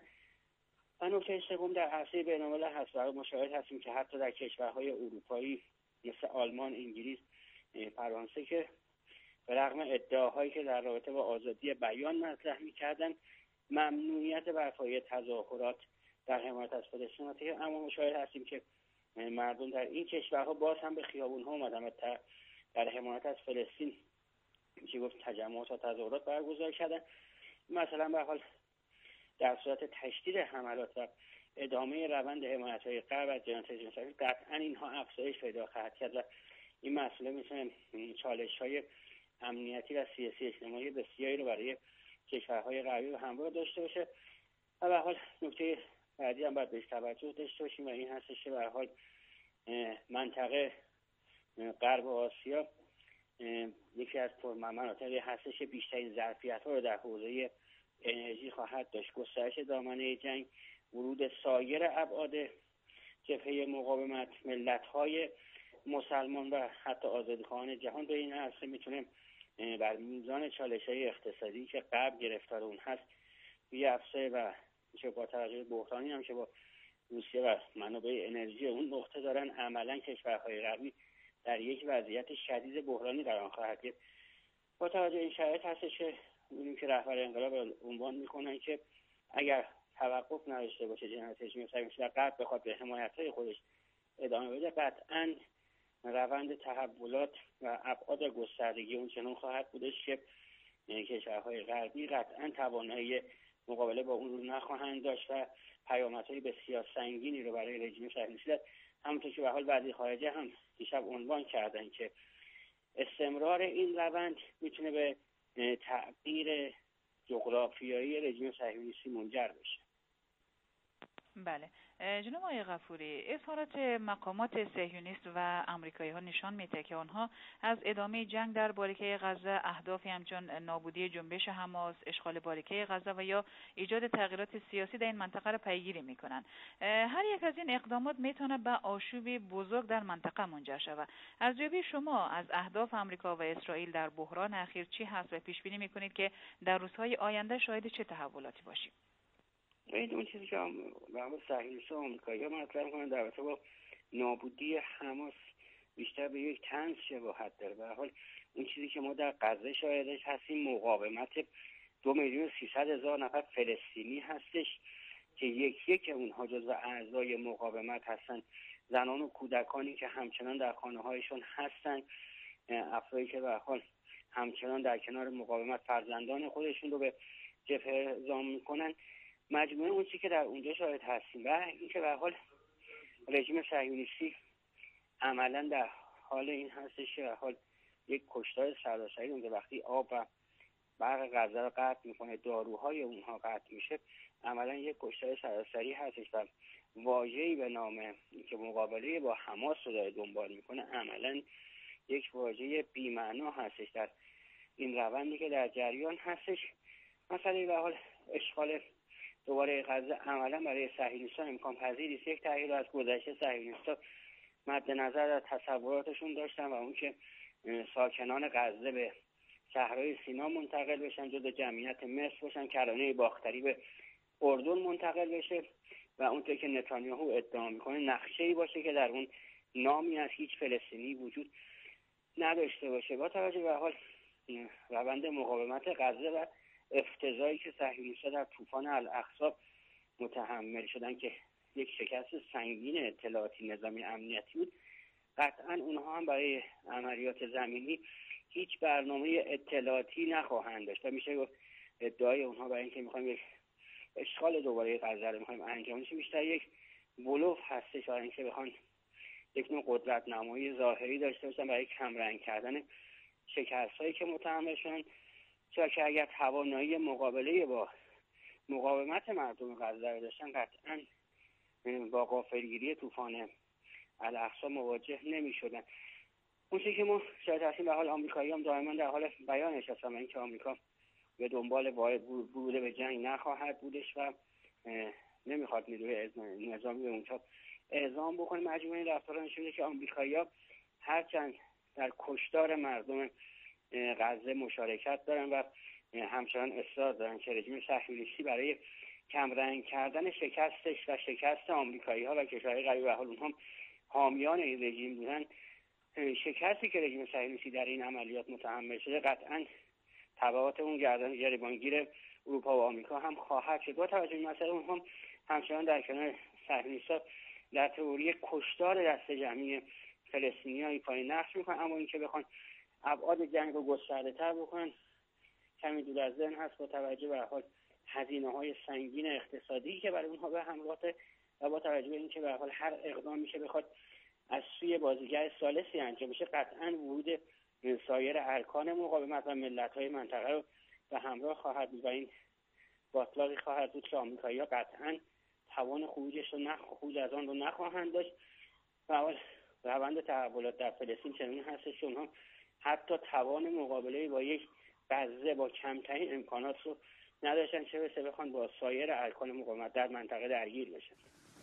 و نکته سوم در عرصه بین‌الملل هست. برای مشاهده هستیم که حتی در کشورهای اروپایی مثل آلمان، انگلیس، فرانسه که به رغم ادعاهایی که در رابطه با آزادی بیان مطرح می‌کردن، ممنوعیت برپایی تظاهرات در حمایت از فلسطین، اما مشاهده هستیم که مردم در این کشورها باز هم به خیابون‌ها اومدن در حمایت از فلسطین میشه گفت تجمعات و تظاهرات برگزار کردن. مثلا به حال در صورت تشدید حملات و ادامه روند حمایت‌های غرب از جنایت رژیم صهیونیستی قطعا اینها افزایش پیدا خواهد کرد و این مسئله میتونه چالش‌های امنیتی و سیاسی اجتماعی بسیاری رو برای کشورهای غربی به همراه داشته باشه. و به حال نکته بعدی هم باید بهش توجه داشته باشیم و این هستش که به حال منطقه غرب آسیا یکی از مناطقی هستش که بیشترین ظرفیت‌ها رو در حوزه انرژی خواهد داشت. گسترش دامنه جنگ، ورود سایر ابعاد جبهه مقاومت، ملت‌های مسلمان و حتی آزادیخواهان جهان به این عرصه میتونه بر میزان چالش‌های اقتصادی که غرب گرفتار اون هست بیافزایه و چه با توجه بحرانی هم که با روسیه و منابع انرژی اون نقطه دارن، عملاً کشورهای غربی در یک وضعیت شدید بحرانی قرار خواهد گرفت. با توجه این شرایط هستش که می‌بینیم که رهبر انقلاب عنوان می‌کنن که اگر توقف نداشته باشه جنایت رژیم صهیونیستی و غرب بخواد به حمایت‌های خودش ادامه بده، قطعاً روند تحولات و ابعاد گستردگی اون چنان خواهد بودش که کشورهای غربی قطعاً توانایی مقابله با اون رو نخواهند داشت و پیامدهای بسیار سنگینی رو برای رژیم صهیونیستی دارد. همونطور که به حال وزیر خارجه هم دیشب عنوان کردن که استمرار این روند میتونه به تغییر جغرافیایی رژیم صهیونیستی منجر بشه. بله جناب آقای غفوری، اظهارات مقامات صهیونیست و آمریکایی‌ها نشان میده که آنها از ادامه جنگ در باریکه غزه اهدافی همچون نابودی جنبش حماس، اشغال باریکه غزه و یا ایجاد تغییرات سیاسی در این منطقه را پیگیری میکنند. هر یک از این اقدامات میتونه به آشوبی بزرگ در منطقه منجر شود. ارزیابی شما از اهداف آمریکا و اسرائیل در بحران اخیر چی هست و پیش بینی میکنید که در روزهای آینده شاهد چه تحولاتی باشیم؟ این اون چیزی که برای صهیونیست‌ها و آمریکایی‌ها مطرح می‌کنن در رابطه با نابودی حماس بیشتر به یک طنز شباهت داره. به هر حال اون چیزی که ما در غزه شاهدش هستیم مقاومت 2,300,000 نفر فلسطینی هستش که یک اونها جزو اعضای مقاومت هستن، زنان و کودکانی که همچنان در خانه‌هایشون هستن، افرادی که به هر حال همچنان در کنار مقاومت فرزندان خودشون رو به جبهه اعزام می‌کنن. مجموعه اون چیزی که در اونجا شاهد هستیم و اینکه به حال رژیم صهیونیستی عملا در حال این هستش که به حال یک کشتار سراسری اونجا وقتی آب و برق غزه رو قطع میکنه، داروهای اونها قطع میشه، عملا یک کشتار سراسری هستش و واژه‌ای به نام که مقابله با حماس رو داره دنبال میکنه عملا یک واژه بی‌معنا هستش در این روندی که در جریان هستش. مسئله به حال اشغال دوباره غزه عملا برای صهیونیستان امکان پذیر است. یک تغییر از گذشته صهیونیست‌ها مد نظر در تصوراتشون داشتن و اون که ساکنان غزه به صحرای سینا منتقل بشن، جزو جمعیت مصر باشن، کرانه باختری به اردن منتقل بشه و اونطور که نتانیاهو ادعا میکنه نقشه‌ای باشه که در اون نامی از هیچ فلسطینی وجود نداشته باشه. با توجه به حال روند مقاومت غزه و افتضاحی که صهیونیست‌ها در طوفان الاقصی متحمل شدن که یک شکست سنگین اطلاعاتی نظامی امنیتی بود، قطعا اونها هم برای عملیات زمینی هیچ برنامه اطلاعاتی نخواهند داشت و میشه گفت ادعای اونها برای اینکه میخوایم یک اشغال دوباره غزه رو میخوایم انجام بدیم بیشتر یک بلوف هستش برای اینکه بخوان یک نوع قدرت نمایی ظاهری داشته باشن برای کمرنگ کردن شکست‌هایی که متحمل شدن، چرا که اگر توانایی مقابله با مقاومت مردم غزه رو داشتن قطعا با غافلگیری طوفان الاقصی مواجه نمی‌شدن. اون چیزی که ما شاید هستیم به حال آمریکایی‌ها هم دائما در حال بیانش هستن اینکه آمریکا به دنبال ورود به جنگ نخواهد بودش و نمیخواد نیروی نظامی به اونجا اعزام بکنه. مجموعه این رفتارها نشون میده که آمریکایی‌ها هرچند در کشتار مردم غزه مشارکت دارن و همچنان اصرار دارن که رژیم صهیونیستی برای کمرنگ کردن شکستش و شکست آمریکایی‌ها و کشورهای غریب به حال اونها حامیان این رژیم بودن، شکستی که رژیم صهیونیستی در این عملیات متحمل شده قطعاً تبعات اون گریبانگیر اروپا و آمریکا هم خواهد شد. با توجه به مسئله اونها همچنان در کنار صهیونیست‌ها در تئوری کشتار دست جمعی فلسطینی‌ها پای نقش میکنن، اما اینکه بخوان ابعاد جنگ رو گسترده‌تر بکنن کمی دور از ذهن هست با توجه به حال هزینه‌های سنگین اقتصادی که برای اونها به همراهه و با توجه به اینکه به حال هر اقدام میشه بخواد از سوی بازیگر ثالثی انجام بشه، قطعاً ورود سایر ارکان مقاومت و ملت‌های منطقه رو به همراه خواهد بود و این باطلاقی خواهد بود که آمریکایی‌ها قطعاً توان خروج از آن رو نخواهند داشت و روند تحولات در فلسطین چنین هستش که اونها حتی توان مقابله با یک غزه با کمترین امکانات رو نداشتن، چه برسه بخوان با سایر ارکان مقاومت در منطقه درگیر بشن.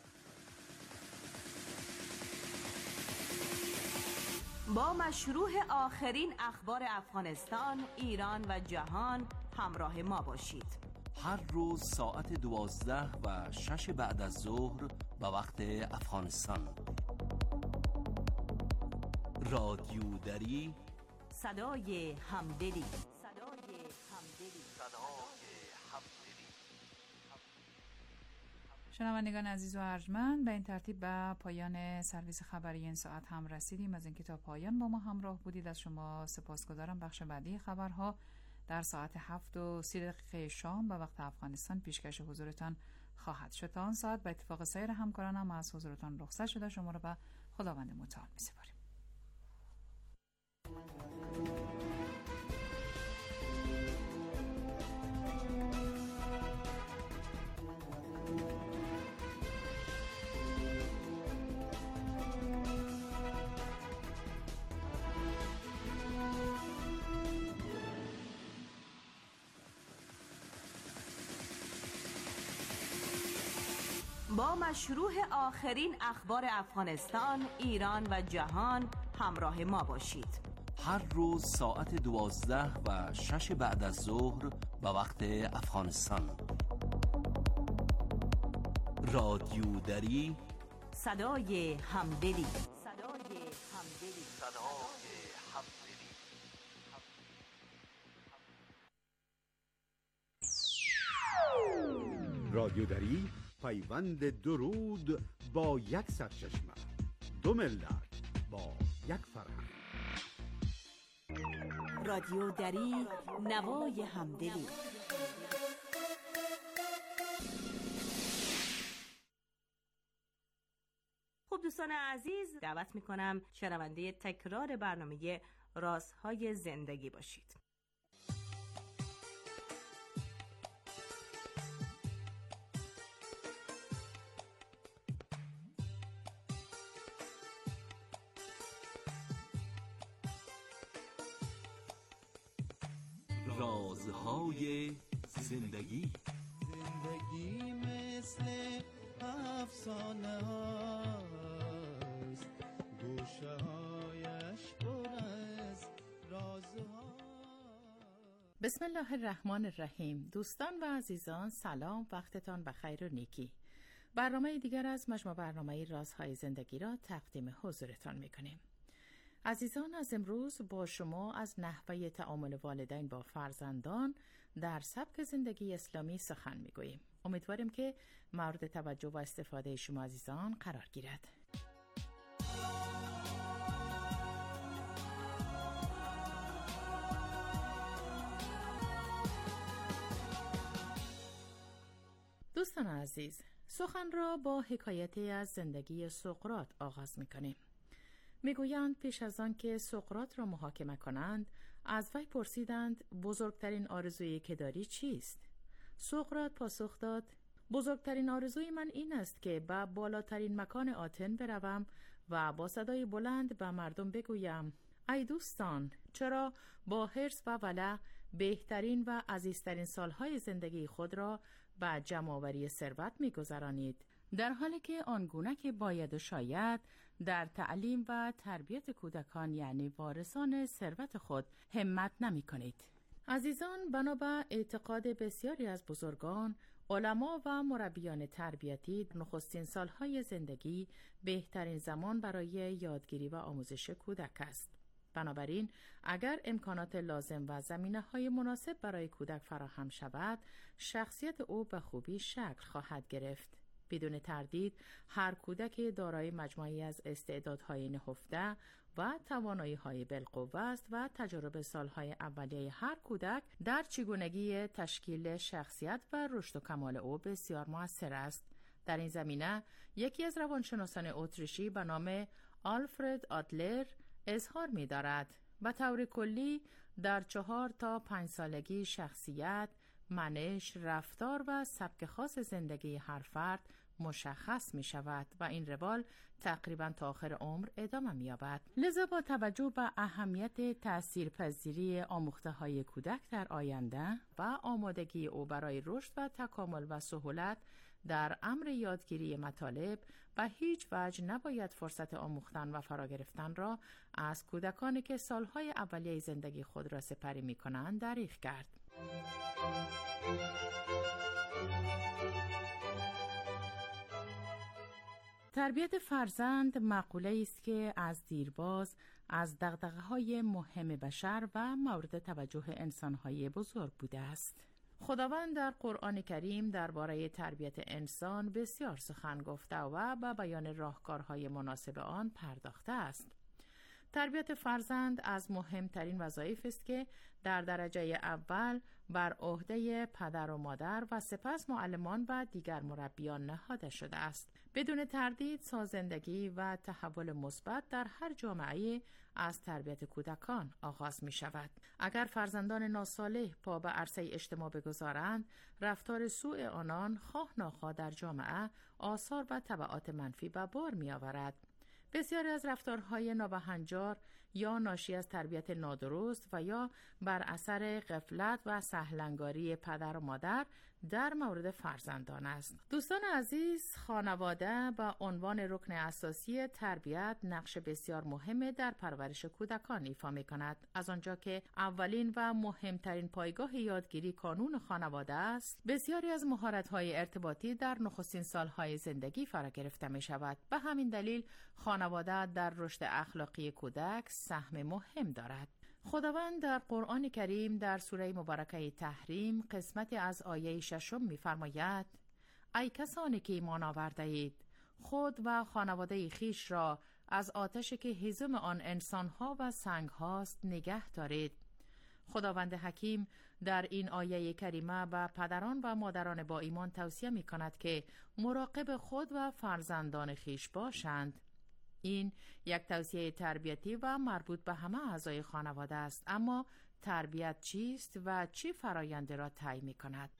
با مشروع آخرین اخبار افغانستان، ایران و جهان همراه ما باشید. هر روز ساعت 12 و 6 بعد از ظهر به وقت افغانستان. رادیو دری، صدای همدلی. شنوندگان عزیز و ارجمند، به این ترتیب به پایان سرویس خبری این ساعت هم رسیدیم. از اینکه تا پایان با ما همراه بودید از شما سپاسگزارم. بخش بعدی خبرها در ساعت 7:30 شام به وقت افغانستان پیشکش حضورتان خواهد شد. تا آن ساعت به اتفاق سایر همکارانم از حضورتان رخصت شده شما را به خداوند متعال می‌سپاریم. با مشروع آخرین اخبار افغانستان، ایران و جهان همراه ما باشید. هر روز ساعت 12 و 6 بعد از ظهر به وقت افغانستان. رادیو دری، صدای همدلی. رادیو دری، پیوند درود با یک سرچشمه، دو ملت با یک فرهنگ. رادیو دری، نوای همدلی. خب دوستان عزیز، دعوت میکنم شنونده تکرار برنامه رازهای زندگی باشید. رازهای زندگی. زندگی مثل افسانه هاست، گوشه هایش پر از رازها. بسم الله الرحمن الرحیم. دوستان و عزیزان سلام، وقتتان بخیر و نیکی. برنامه دیگر از مجموع برنامه رازهای زندگی را تقدیم حضورتان میکنیم. عزیزان، از امروز با شما از نحوه تعامل والدین با فرزندان در سبک زندگی اسلامی سخن میگوییم. امیدواریم که مورد توجه و استفاده شما عزیزان قرار گیرد. دوستان عزیز، سخن را با حکایتی از زندگی سقراط آغاز می‌کنیم. میگویند پیش از آن که سقراط را محاکمه کنند، از وی پرسیدند بزرگترین آرزویی که داری چیست؟ سقراط پاسخ داد: بزرگترین آرزوی من این است که به بالاترین مکان آتن بروم و با صدای بلند به مردم بگویم ای دوستان، چرا با حرص و ولع بهترین و عزیزترین سالهای زندگی خود را به جمع‌آوری ثروت می‌گذرانید، در حالی که آنگونه که باید و شاید در تعلیم و تربیت کودکان یعنی وارثان ثروت خود همت نمی‌کنید. عزیزان، بنابر اعتقاد بسیاری از بزرگان، علما و مربیان تربیتی، نخستین سالهای زندگی بهترین زمان برای یادگیری و آموزش کودک است. بنابراین اگر امکانات لازم و زمینه‌های مناسب برای کودک فراهم شود، شخصیت او به خوبی شکل خواهد گرفت. بدون تردید هر کودک دارای مجموعی از استعدادهای نهفته و توانایی‌های بالقوه است و تجربه سالهای اولیه هر کودک در چگونگی تشکیل شخصیت و رشد و کمال او بسیار مؤثر است. در این زمینه یکی از روانشناسان اتریشی به نام آلفرد آدلر اظهار می دارد: به طور کلی در 4 تا 5 سالگی شخصیت، منش، رفتار و سبک خاص زندگی هر فرد مشخص می شود و این روال تقریبا تا آخر عمر ادامه می یابد. لذا با توجه به اهمیت تأثیرپذیری آموخته های کودک در آینده و آمادگی او برای رشد و تکامل و سهولت در امر یادگیری مطالب، به هیچ وجه نباید فرصت آموختن و فرا گرفتن را از کودکانی که سالهای اولیه زندگی خود را سپری می کنند دریغ کرد. تربیت فرزند مقوله است که از دیرباز از دغدغه‌های مهم بشر و مورد توجه انسان‌های بزرگ بوده است. خداوند در قرآن کریم درباره تربیت انسان بسیار سخن گفته و به بیان راهکارهای مناسب آن پرداخته است. تربیت فرزند از مهمترین وظایف است که در درجه اول بر عهده پدر و مادر و سپس معلمان و دیگر مربیان نهاده شده است. بدون تردید سازندگی و تحول مثبت در هر جامعه از تربیت کودکان آغاز می شود. اگر فرزندان ناصالح پا به عرصه اجتماع بگذارند، رفتار سوء آنان خواه ناخواه در جامعه آثار و تبعات منفی به بار می آورد. بسیاری از رفتارهای نابهنجار یا ناشی از تربیت نادرست و یا بر اثر غفلت و سهلنگاری پدر و مادر در مورد فرزندان است. دوستان عزیز، خانواده به عنوان رکن اساسی تربیت نقش بسیار مهم در پرورش کودکان ایفا می‌کند. از آنجا که اولین و مهمترین پایگاه یادگیری کانون خانواده است، بسیاری از مهارت‌های ارتباطی در نخستین سال‌های زندگی فرا گرفته می‌شود. به همین دلیل خانواده در رشد اخلاقی کودک سهم مهم دارد. خداوند در قرآن کریم در سوره مبارکه تحریم قسمتی از آیه 6 می‌فرماید: ای کسانی که ایمان آورده اید، خود و خانواده خیش را از آتشی که هیزم آن انسانها و سنگهاست نگه دارید. خداوند حکیم در این آیه کریمه به پدران و مادران با ایمان توصیه می کند که مراقب خود و فرزندان خیش باشند. این یک توصیه تربیتی و مربوط به همه اعضای خانواده است. اما تربیت چیست و چی فرآیند را طی می کند؟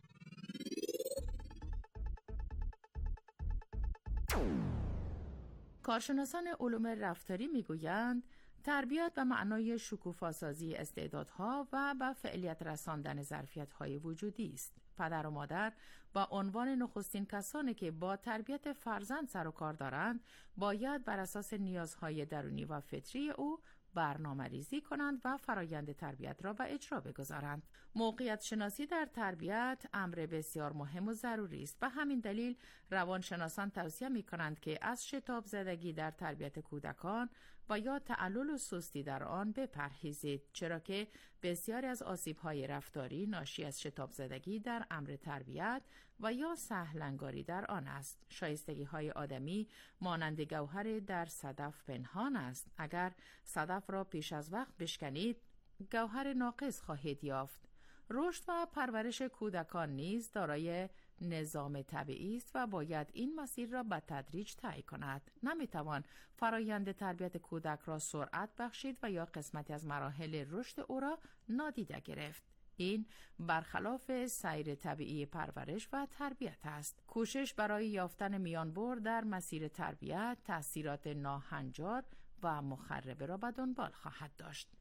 کارشناسان علوم رفتاری می گویند تربیت به معنای شکوفاسازی استعدادها و به فعالیت رساندن ظرفیت‌های وجودی است. پدر و مادر با عنوان نخستین کسانی که با تربیت فرزند سر و کار دارند، باید بر اساس نیازهای درونی و فطری او برنامه ریزی کنند و فرایند تربیت را به اجرا بگذارند. موقعیت شناسی در تربیت امر بسیار مهم و ضروری است. به همین دلیل روانشناسان توصیه می کنند که از شتاب زدگی در تربیت کودکان و یا تعلل و سستی در آن بپرهیزید، چرا که بسیاری از آسیب‌های رفتاری ناشی از شتاب زدگی در امر تربیت و یا سهل‌انگاری در آن است. شایستگی‌های آدمی مانند گوهر در صدف پنهان است. اگر صدف را پیش از وقت بشکنید، گوهر ناقص خواهید یافت. رشد و پرورش کودکان نیز دارای نظام طبیعی است و باید این مسیر را به تدریج طی کند. نمیتوان فرایند تربیت کودک را سرعت بخشید و یا قسمتی از مراحل رشد او را نادیده گرفت. این برخلاف سیر طبیعی پرورش و تربیت است. کوشش برای یافتن میانبر در مسیر تربیت تأثیرات ناهنجار و مخربه را به دنبال خواهد داشت.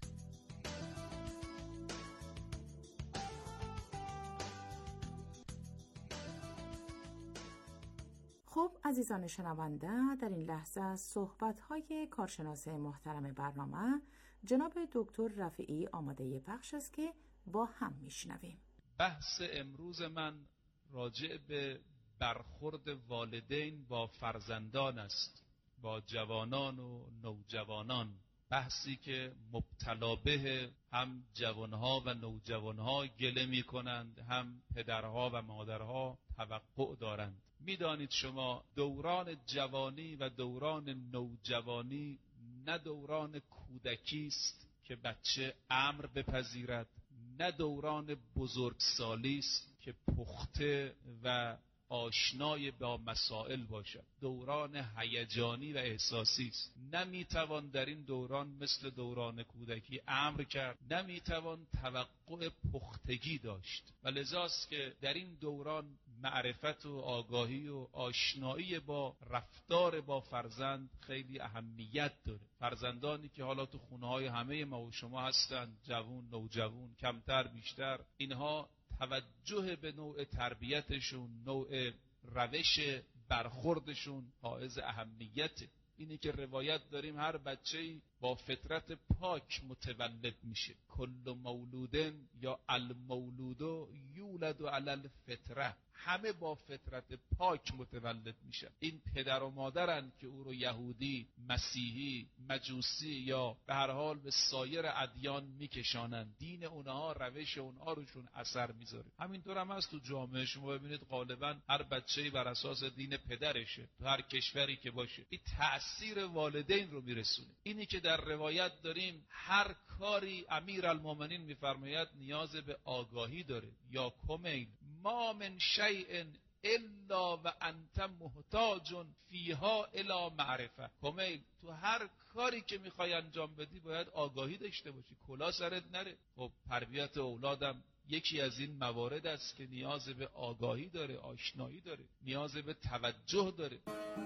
خب عزیزان شنونده، در این لحظه از صحبت‌های کارشناس محترم برنامه جناب دکتر رفیعی آماده پخش است که با هم میشنویم. بحث امروز من راجع به برخورد والدین با فرزندان است، با جوانان و نوجوانان. بحثی که مبتلا به هم جوانها و نوجوانها گله می کنند، هم پدرها و مادرها توقع دارند. میدانید شما دوران جوانی و دوران نوجوانی نه دوران کودکی است که بچه امر بپذیرد، نه دوران بزرگسالی است که پخته و آشنای با مسائل باشد. دوران هیجانی و احساسی است. نمیتوان در این دوران مثل دوران کودکی امر کرد، نمیتوان توقع پختگی داشت و لذاست که در این دوران معرفت و آگاهی و آشنایی با رفتار با فرزند خیلی اهمیت داره. فرزندانی که حالا تو خونه‌های همه ما و شما هستند، جوان، نوجوان، کمتر بیشتر، اینها توجه به نوع تربیتشون، نوع روش برخوردشون حائز اهمیته. اینه که روایت داریم هر بچه‌ای با فطرت پاک متولد میشه. کل مولودن یا المولودو یولد علی الفطره، همه با فطرت پاک متولد میشن. این پدر و مادرن که او رو یهودی، مسیحی، مجوسی یا به هر حال به سایر ادیان میکشانن. دین اونها، روش اونها روشون اثر میذاره. همینطور هم هست تو جامعه. شما ببینید غالبا هر بچه‌ای بر اساس دین پدرشه، تو هر کشوری که باشه. این تأثیر والدین رو میرسونه. اینی که در روایت داریم هر کاری امیرالمومنین میفرماید نیاز به آگاهی داره. یا کمیل ما من شیء الا و انت محتاج فیها الی معرفه. کمیل تو هر کاری که میخوای انجام بدی باید آگاهی داشته باشی، کلا سرت نره. خب تربیت اولادم یکی از این موارد است که نیاز به آگاهی داره، آشنایی داره، نیاز به توجه داره.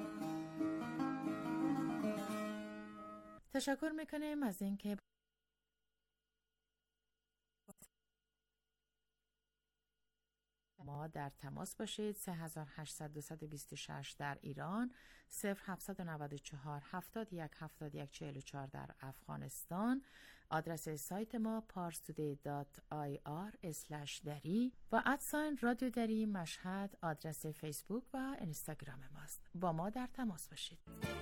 تشکر میکنیم از اینکه ما در تماس باشید. 3800 در ایران، 0794 71 71 44 در افغانستان. آدرس سایت ما parstoday.ir/dari و @رادیو دری مشهد آدرس فیسبوک و اینستاگرام ماست. با ما در تماس باشید.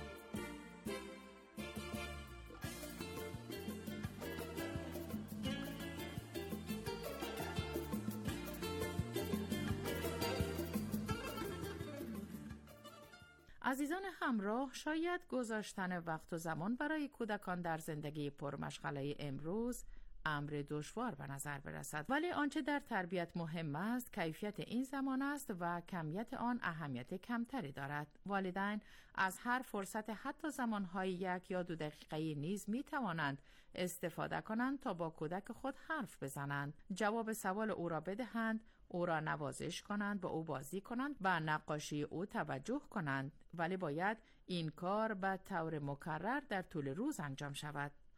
عزیزان همراه، شاید گذاشتن وقت و زمان برای کودکان در زندگی پرمشغله امروز امر دشوار به نظر برسد، ولی آنچه در تربیت مهم است کیفیت این زمان است و کمیت آن اهمیت کمتری دارد. والدین از هر فرصت حتی زمانهای 1 یا 2 دقیقه‌ای نیز می توانند استفاده کنند تا با کودک خود حرف بزنند، جواب سوال او را بدهند، او را نوازش کنند، با او بازی کنند، به نقاشی او توجه کنند، ولی باید این کار به طور مکرر در طول روز انجام شود.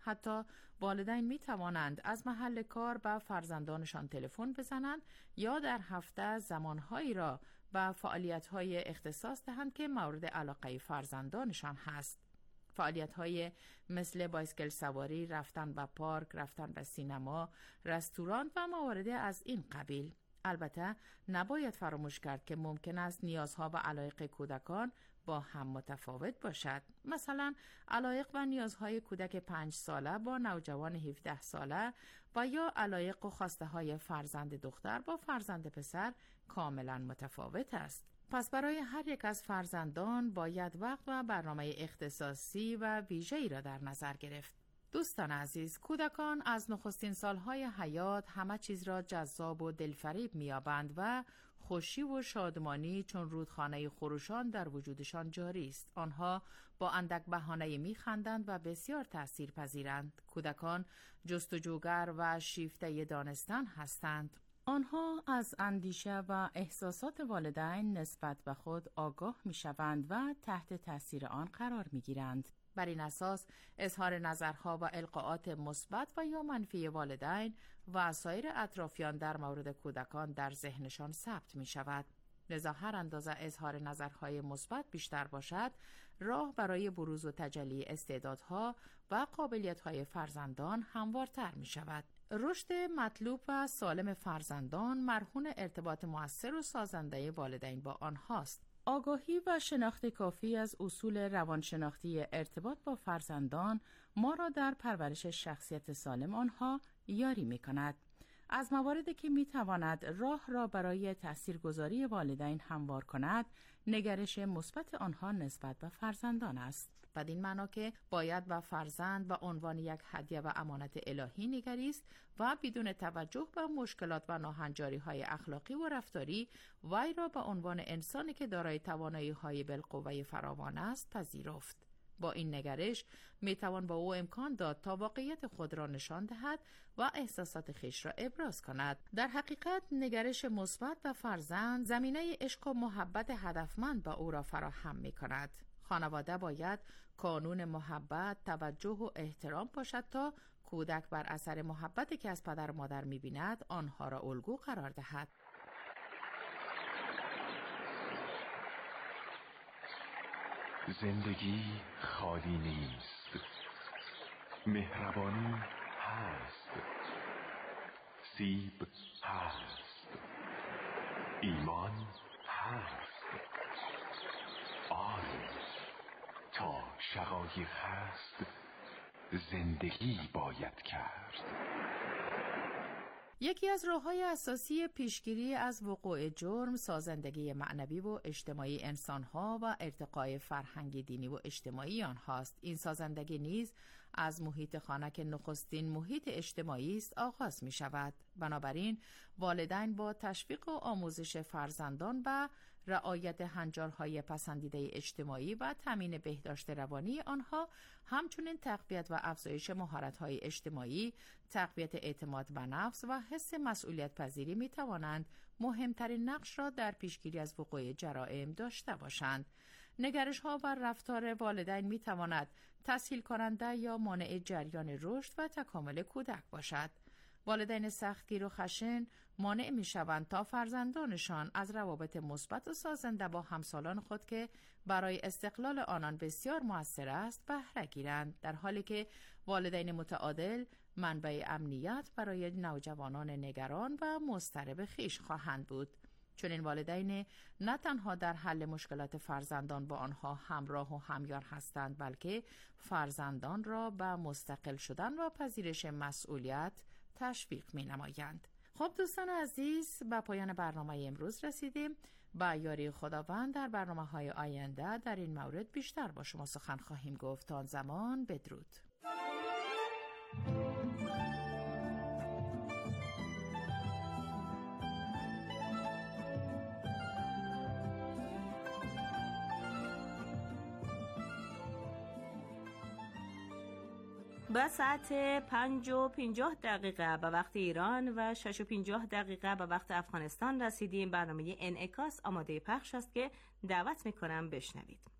حتی والدین می توانند از محل کار به فرزندانشان تلفن بزنند یا در هفته زمانهایی را به فعالیت‌های اختصاص دهند که مورد علاقه فرزندانشان هست. فعالیت‌های مثل بایسکل سواری، رفتن به پارک، رفتن به سینما، رستوران و موارد از این قبیل. البته نباید فراموش کرد که ممکن است نیازها و علایق کودکان با هم متفاوت باشد. مثلا علایق و نیازهای کودک 5 ساله با نوجوان 17 ساله و یا علایق و خواسته های فرزند دختر با فرزند پسر کاملا متفاوت است. پس برای هر یک از فرزندان باید وقت و برنامه اختصاصی و ویژه‌ای را در نظر گرفت. دوستان عزیز، کودکان از نخستین سالهای حیات همه چیز را جذاب و دلفریب می‌یابند و خوشی و شادمانی چون رودخانه خروشان در وجودشان جاری است. آنها با اندک بهانه می‌خندند و بسیار تأثیرپذیرند. کودکان جستجوگر و شیفته دانستن هستند. آنها از اندیشه و احساسات والدین نسبت به خود آگاه می‌شوند و تحت تأثیر آن قرار می‌گیرند. بر این اساس اظهار نظرها و القاءات مثبت و یا منفی والدین و سایر اطرافیان در مورد کودکان در ذهنشان ثبت می شود. لذا هر اندازه اظهار نظرهای مثبت بیشتر باشد، راه برای بروز و تجلی استعدادها و قابلیت‌های فرزندان هموارتر می شود. رشد مطلوب و سالم فرزندان مرهون ارتباط مؤثر و سازنده والدین با آنهاست. آگاهی و شناخت کافی از اصول روانشناختی ارتباط با فرزندان ما را در پرورش شخصیت سالم آنها یاری می کند. از مواردی که می تواند راه را برای تاثیرگذاری والدین هموار کند، نگرش مثبت آنها نسبت به فرزندان است. بدین معنا که باید به فرزند به عنوان یک هدیه و امانت الهی نگریست و بدون توجه به مشکلات و ناهنجاری‌های اخلاقی و رفتاری وی را به عنوان انسانی که دارای توانایی‌های بالقوه فراوان است پذیرفت. با این نگرش می توان با او امکان داد تا واقعیت خود را نشان دهد و احساسات خویش را ابراز کند. در حقیقت نگرش مثبت به فرزند زمینه عشق و محبت هدفمند با او را فراهم می کند. خانواده باید کانون محبت، توجه و احترام باشد تا کودک بر اثر محبتی که از پدر و مادر می بیند آنها را الگو قرار دهد. زندگی خالی نیست، مهربانی هست، سیب هست، ایمان هست، آن تا شقایق هست زندگی باید کرد. یکی از راه‌های اساسی پیشگیری از وقوع جرم سازندگی معنوی و اجتماعی انسان‌ها و ارتقای فرهنگ دینی و اجتماعی آنهاست. این سازندگی نیز از محیط خانه که نخستین محیط اجتماعی است آغاز می شود. بنابراین والدین با تشویق و آموزش فرزندان و رعایت هنجارهای پسندیده اجتماعی و تامین بهداشت روانی آنها، همچنین تقویت و افزایش مهارت‌های اجتماعی، تقویت اعتماد به نفس و حس مسئولیت پذیری می توانند مهمترین نقش را در پیشگیری از وقوع جرائم داشته باشند. نگرش‌ها و رفتار والدین می تواند تسهیل کننده یا مانع جریان رشد و تکامل کودک باشد. والدین سختگیر و خشن مانع می شوند تا فرزندانشان از روابط مثبت و سازنده با همسالان خود که برای استقلال آنان بسیار مؤثر است بهره گیرند، در حالی که والدین متعادل منبع امنیت برای نوجوانان نگران و مضطرب خویش خواهند بود. چون این والدین نه تنها در حل مشکلات فرزندان با آنها همراه و همیار هستند، بلکه فرزندان را به مستقل شدن و پذیرش مسئولیت تشویق می نمایند. خب دوستان عزیز، به پایان برنامه امروز رسیدیم. با یاری خداوند در برنامه‌های آینده در این مورد بیشتر با شما سخن خواهیم گفت. تا آن زمان بدرود. به ساعت 5:50 به وقت ایران و 6:50 به وقت افغانستان رسیدیم. برنامه انعکاس آماده پخش است که دعوت میکنم بشنوید.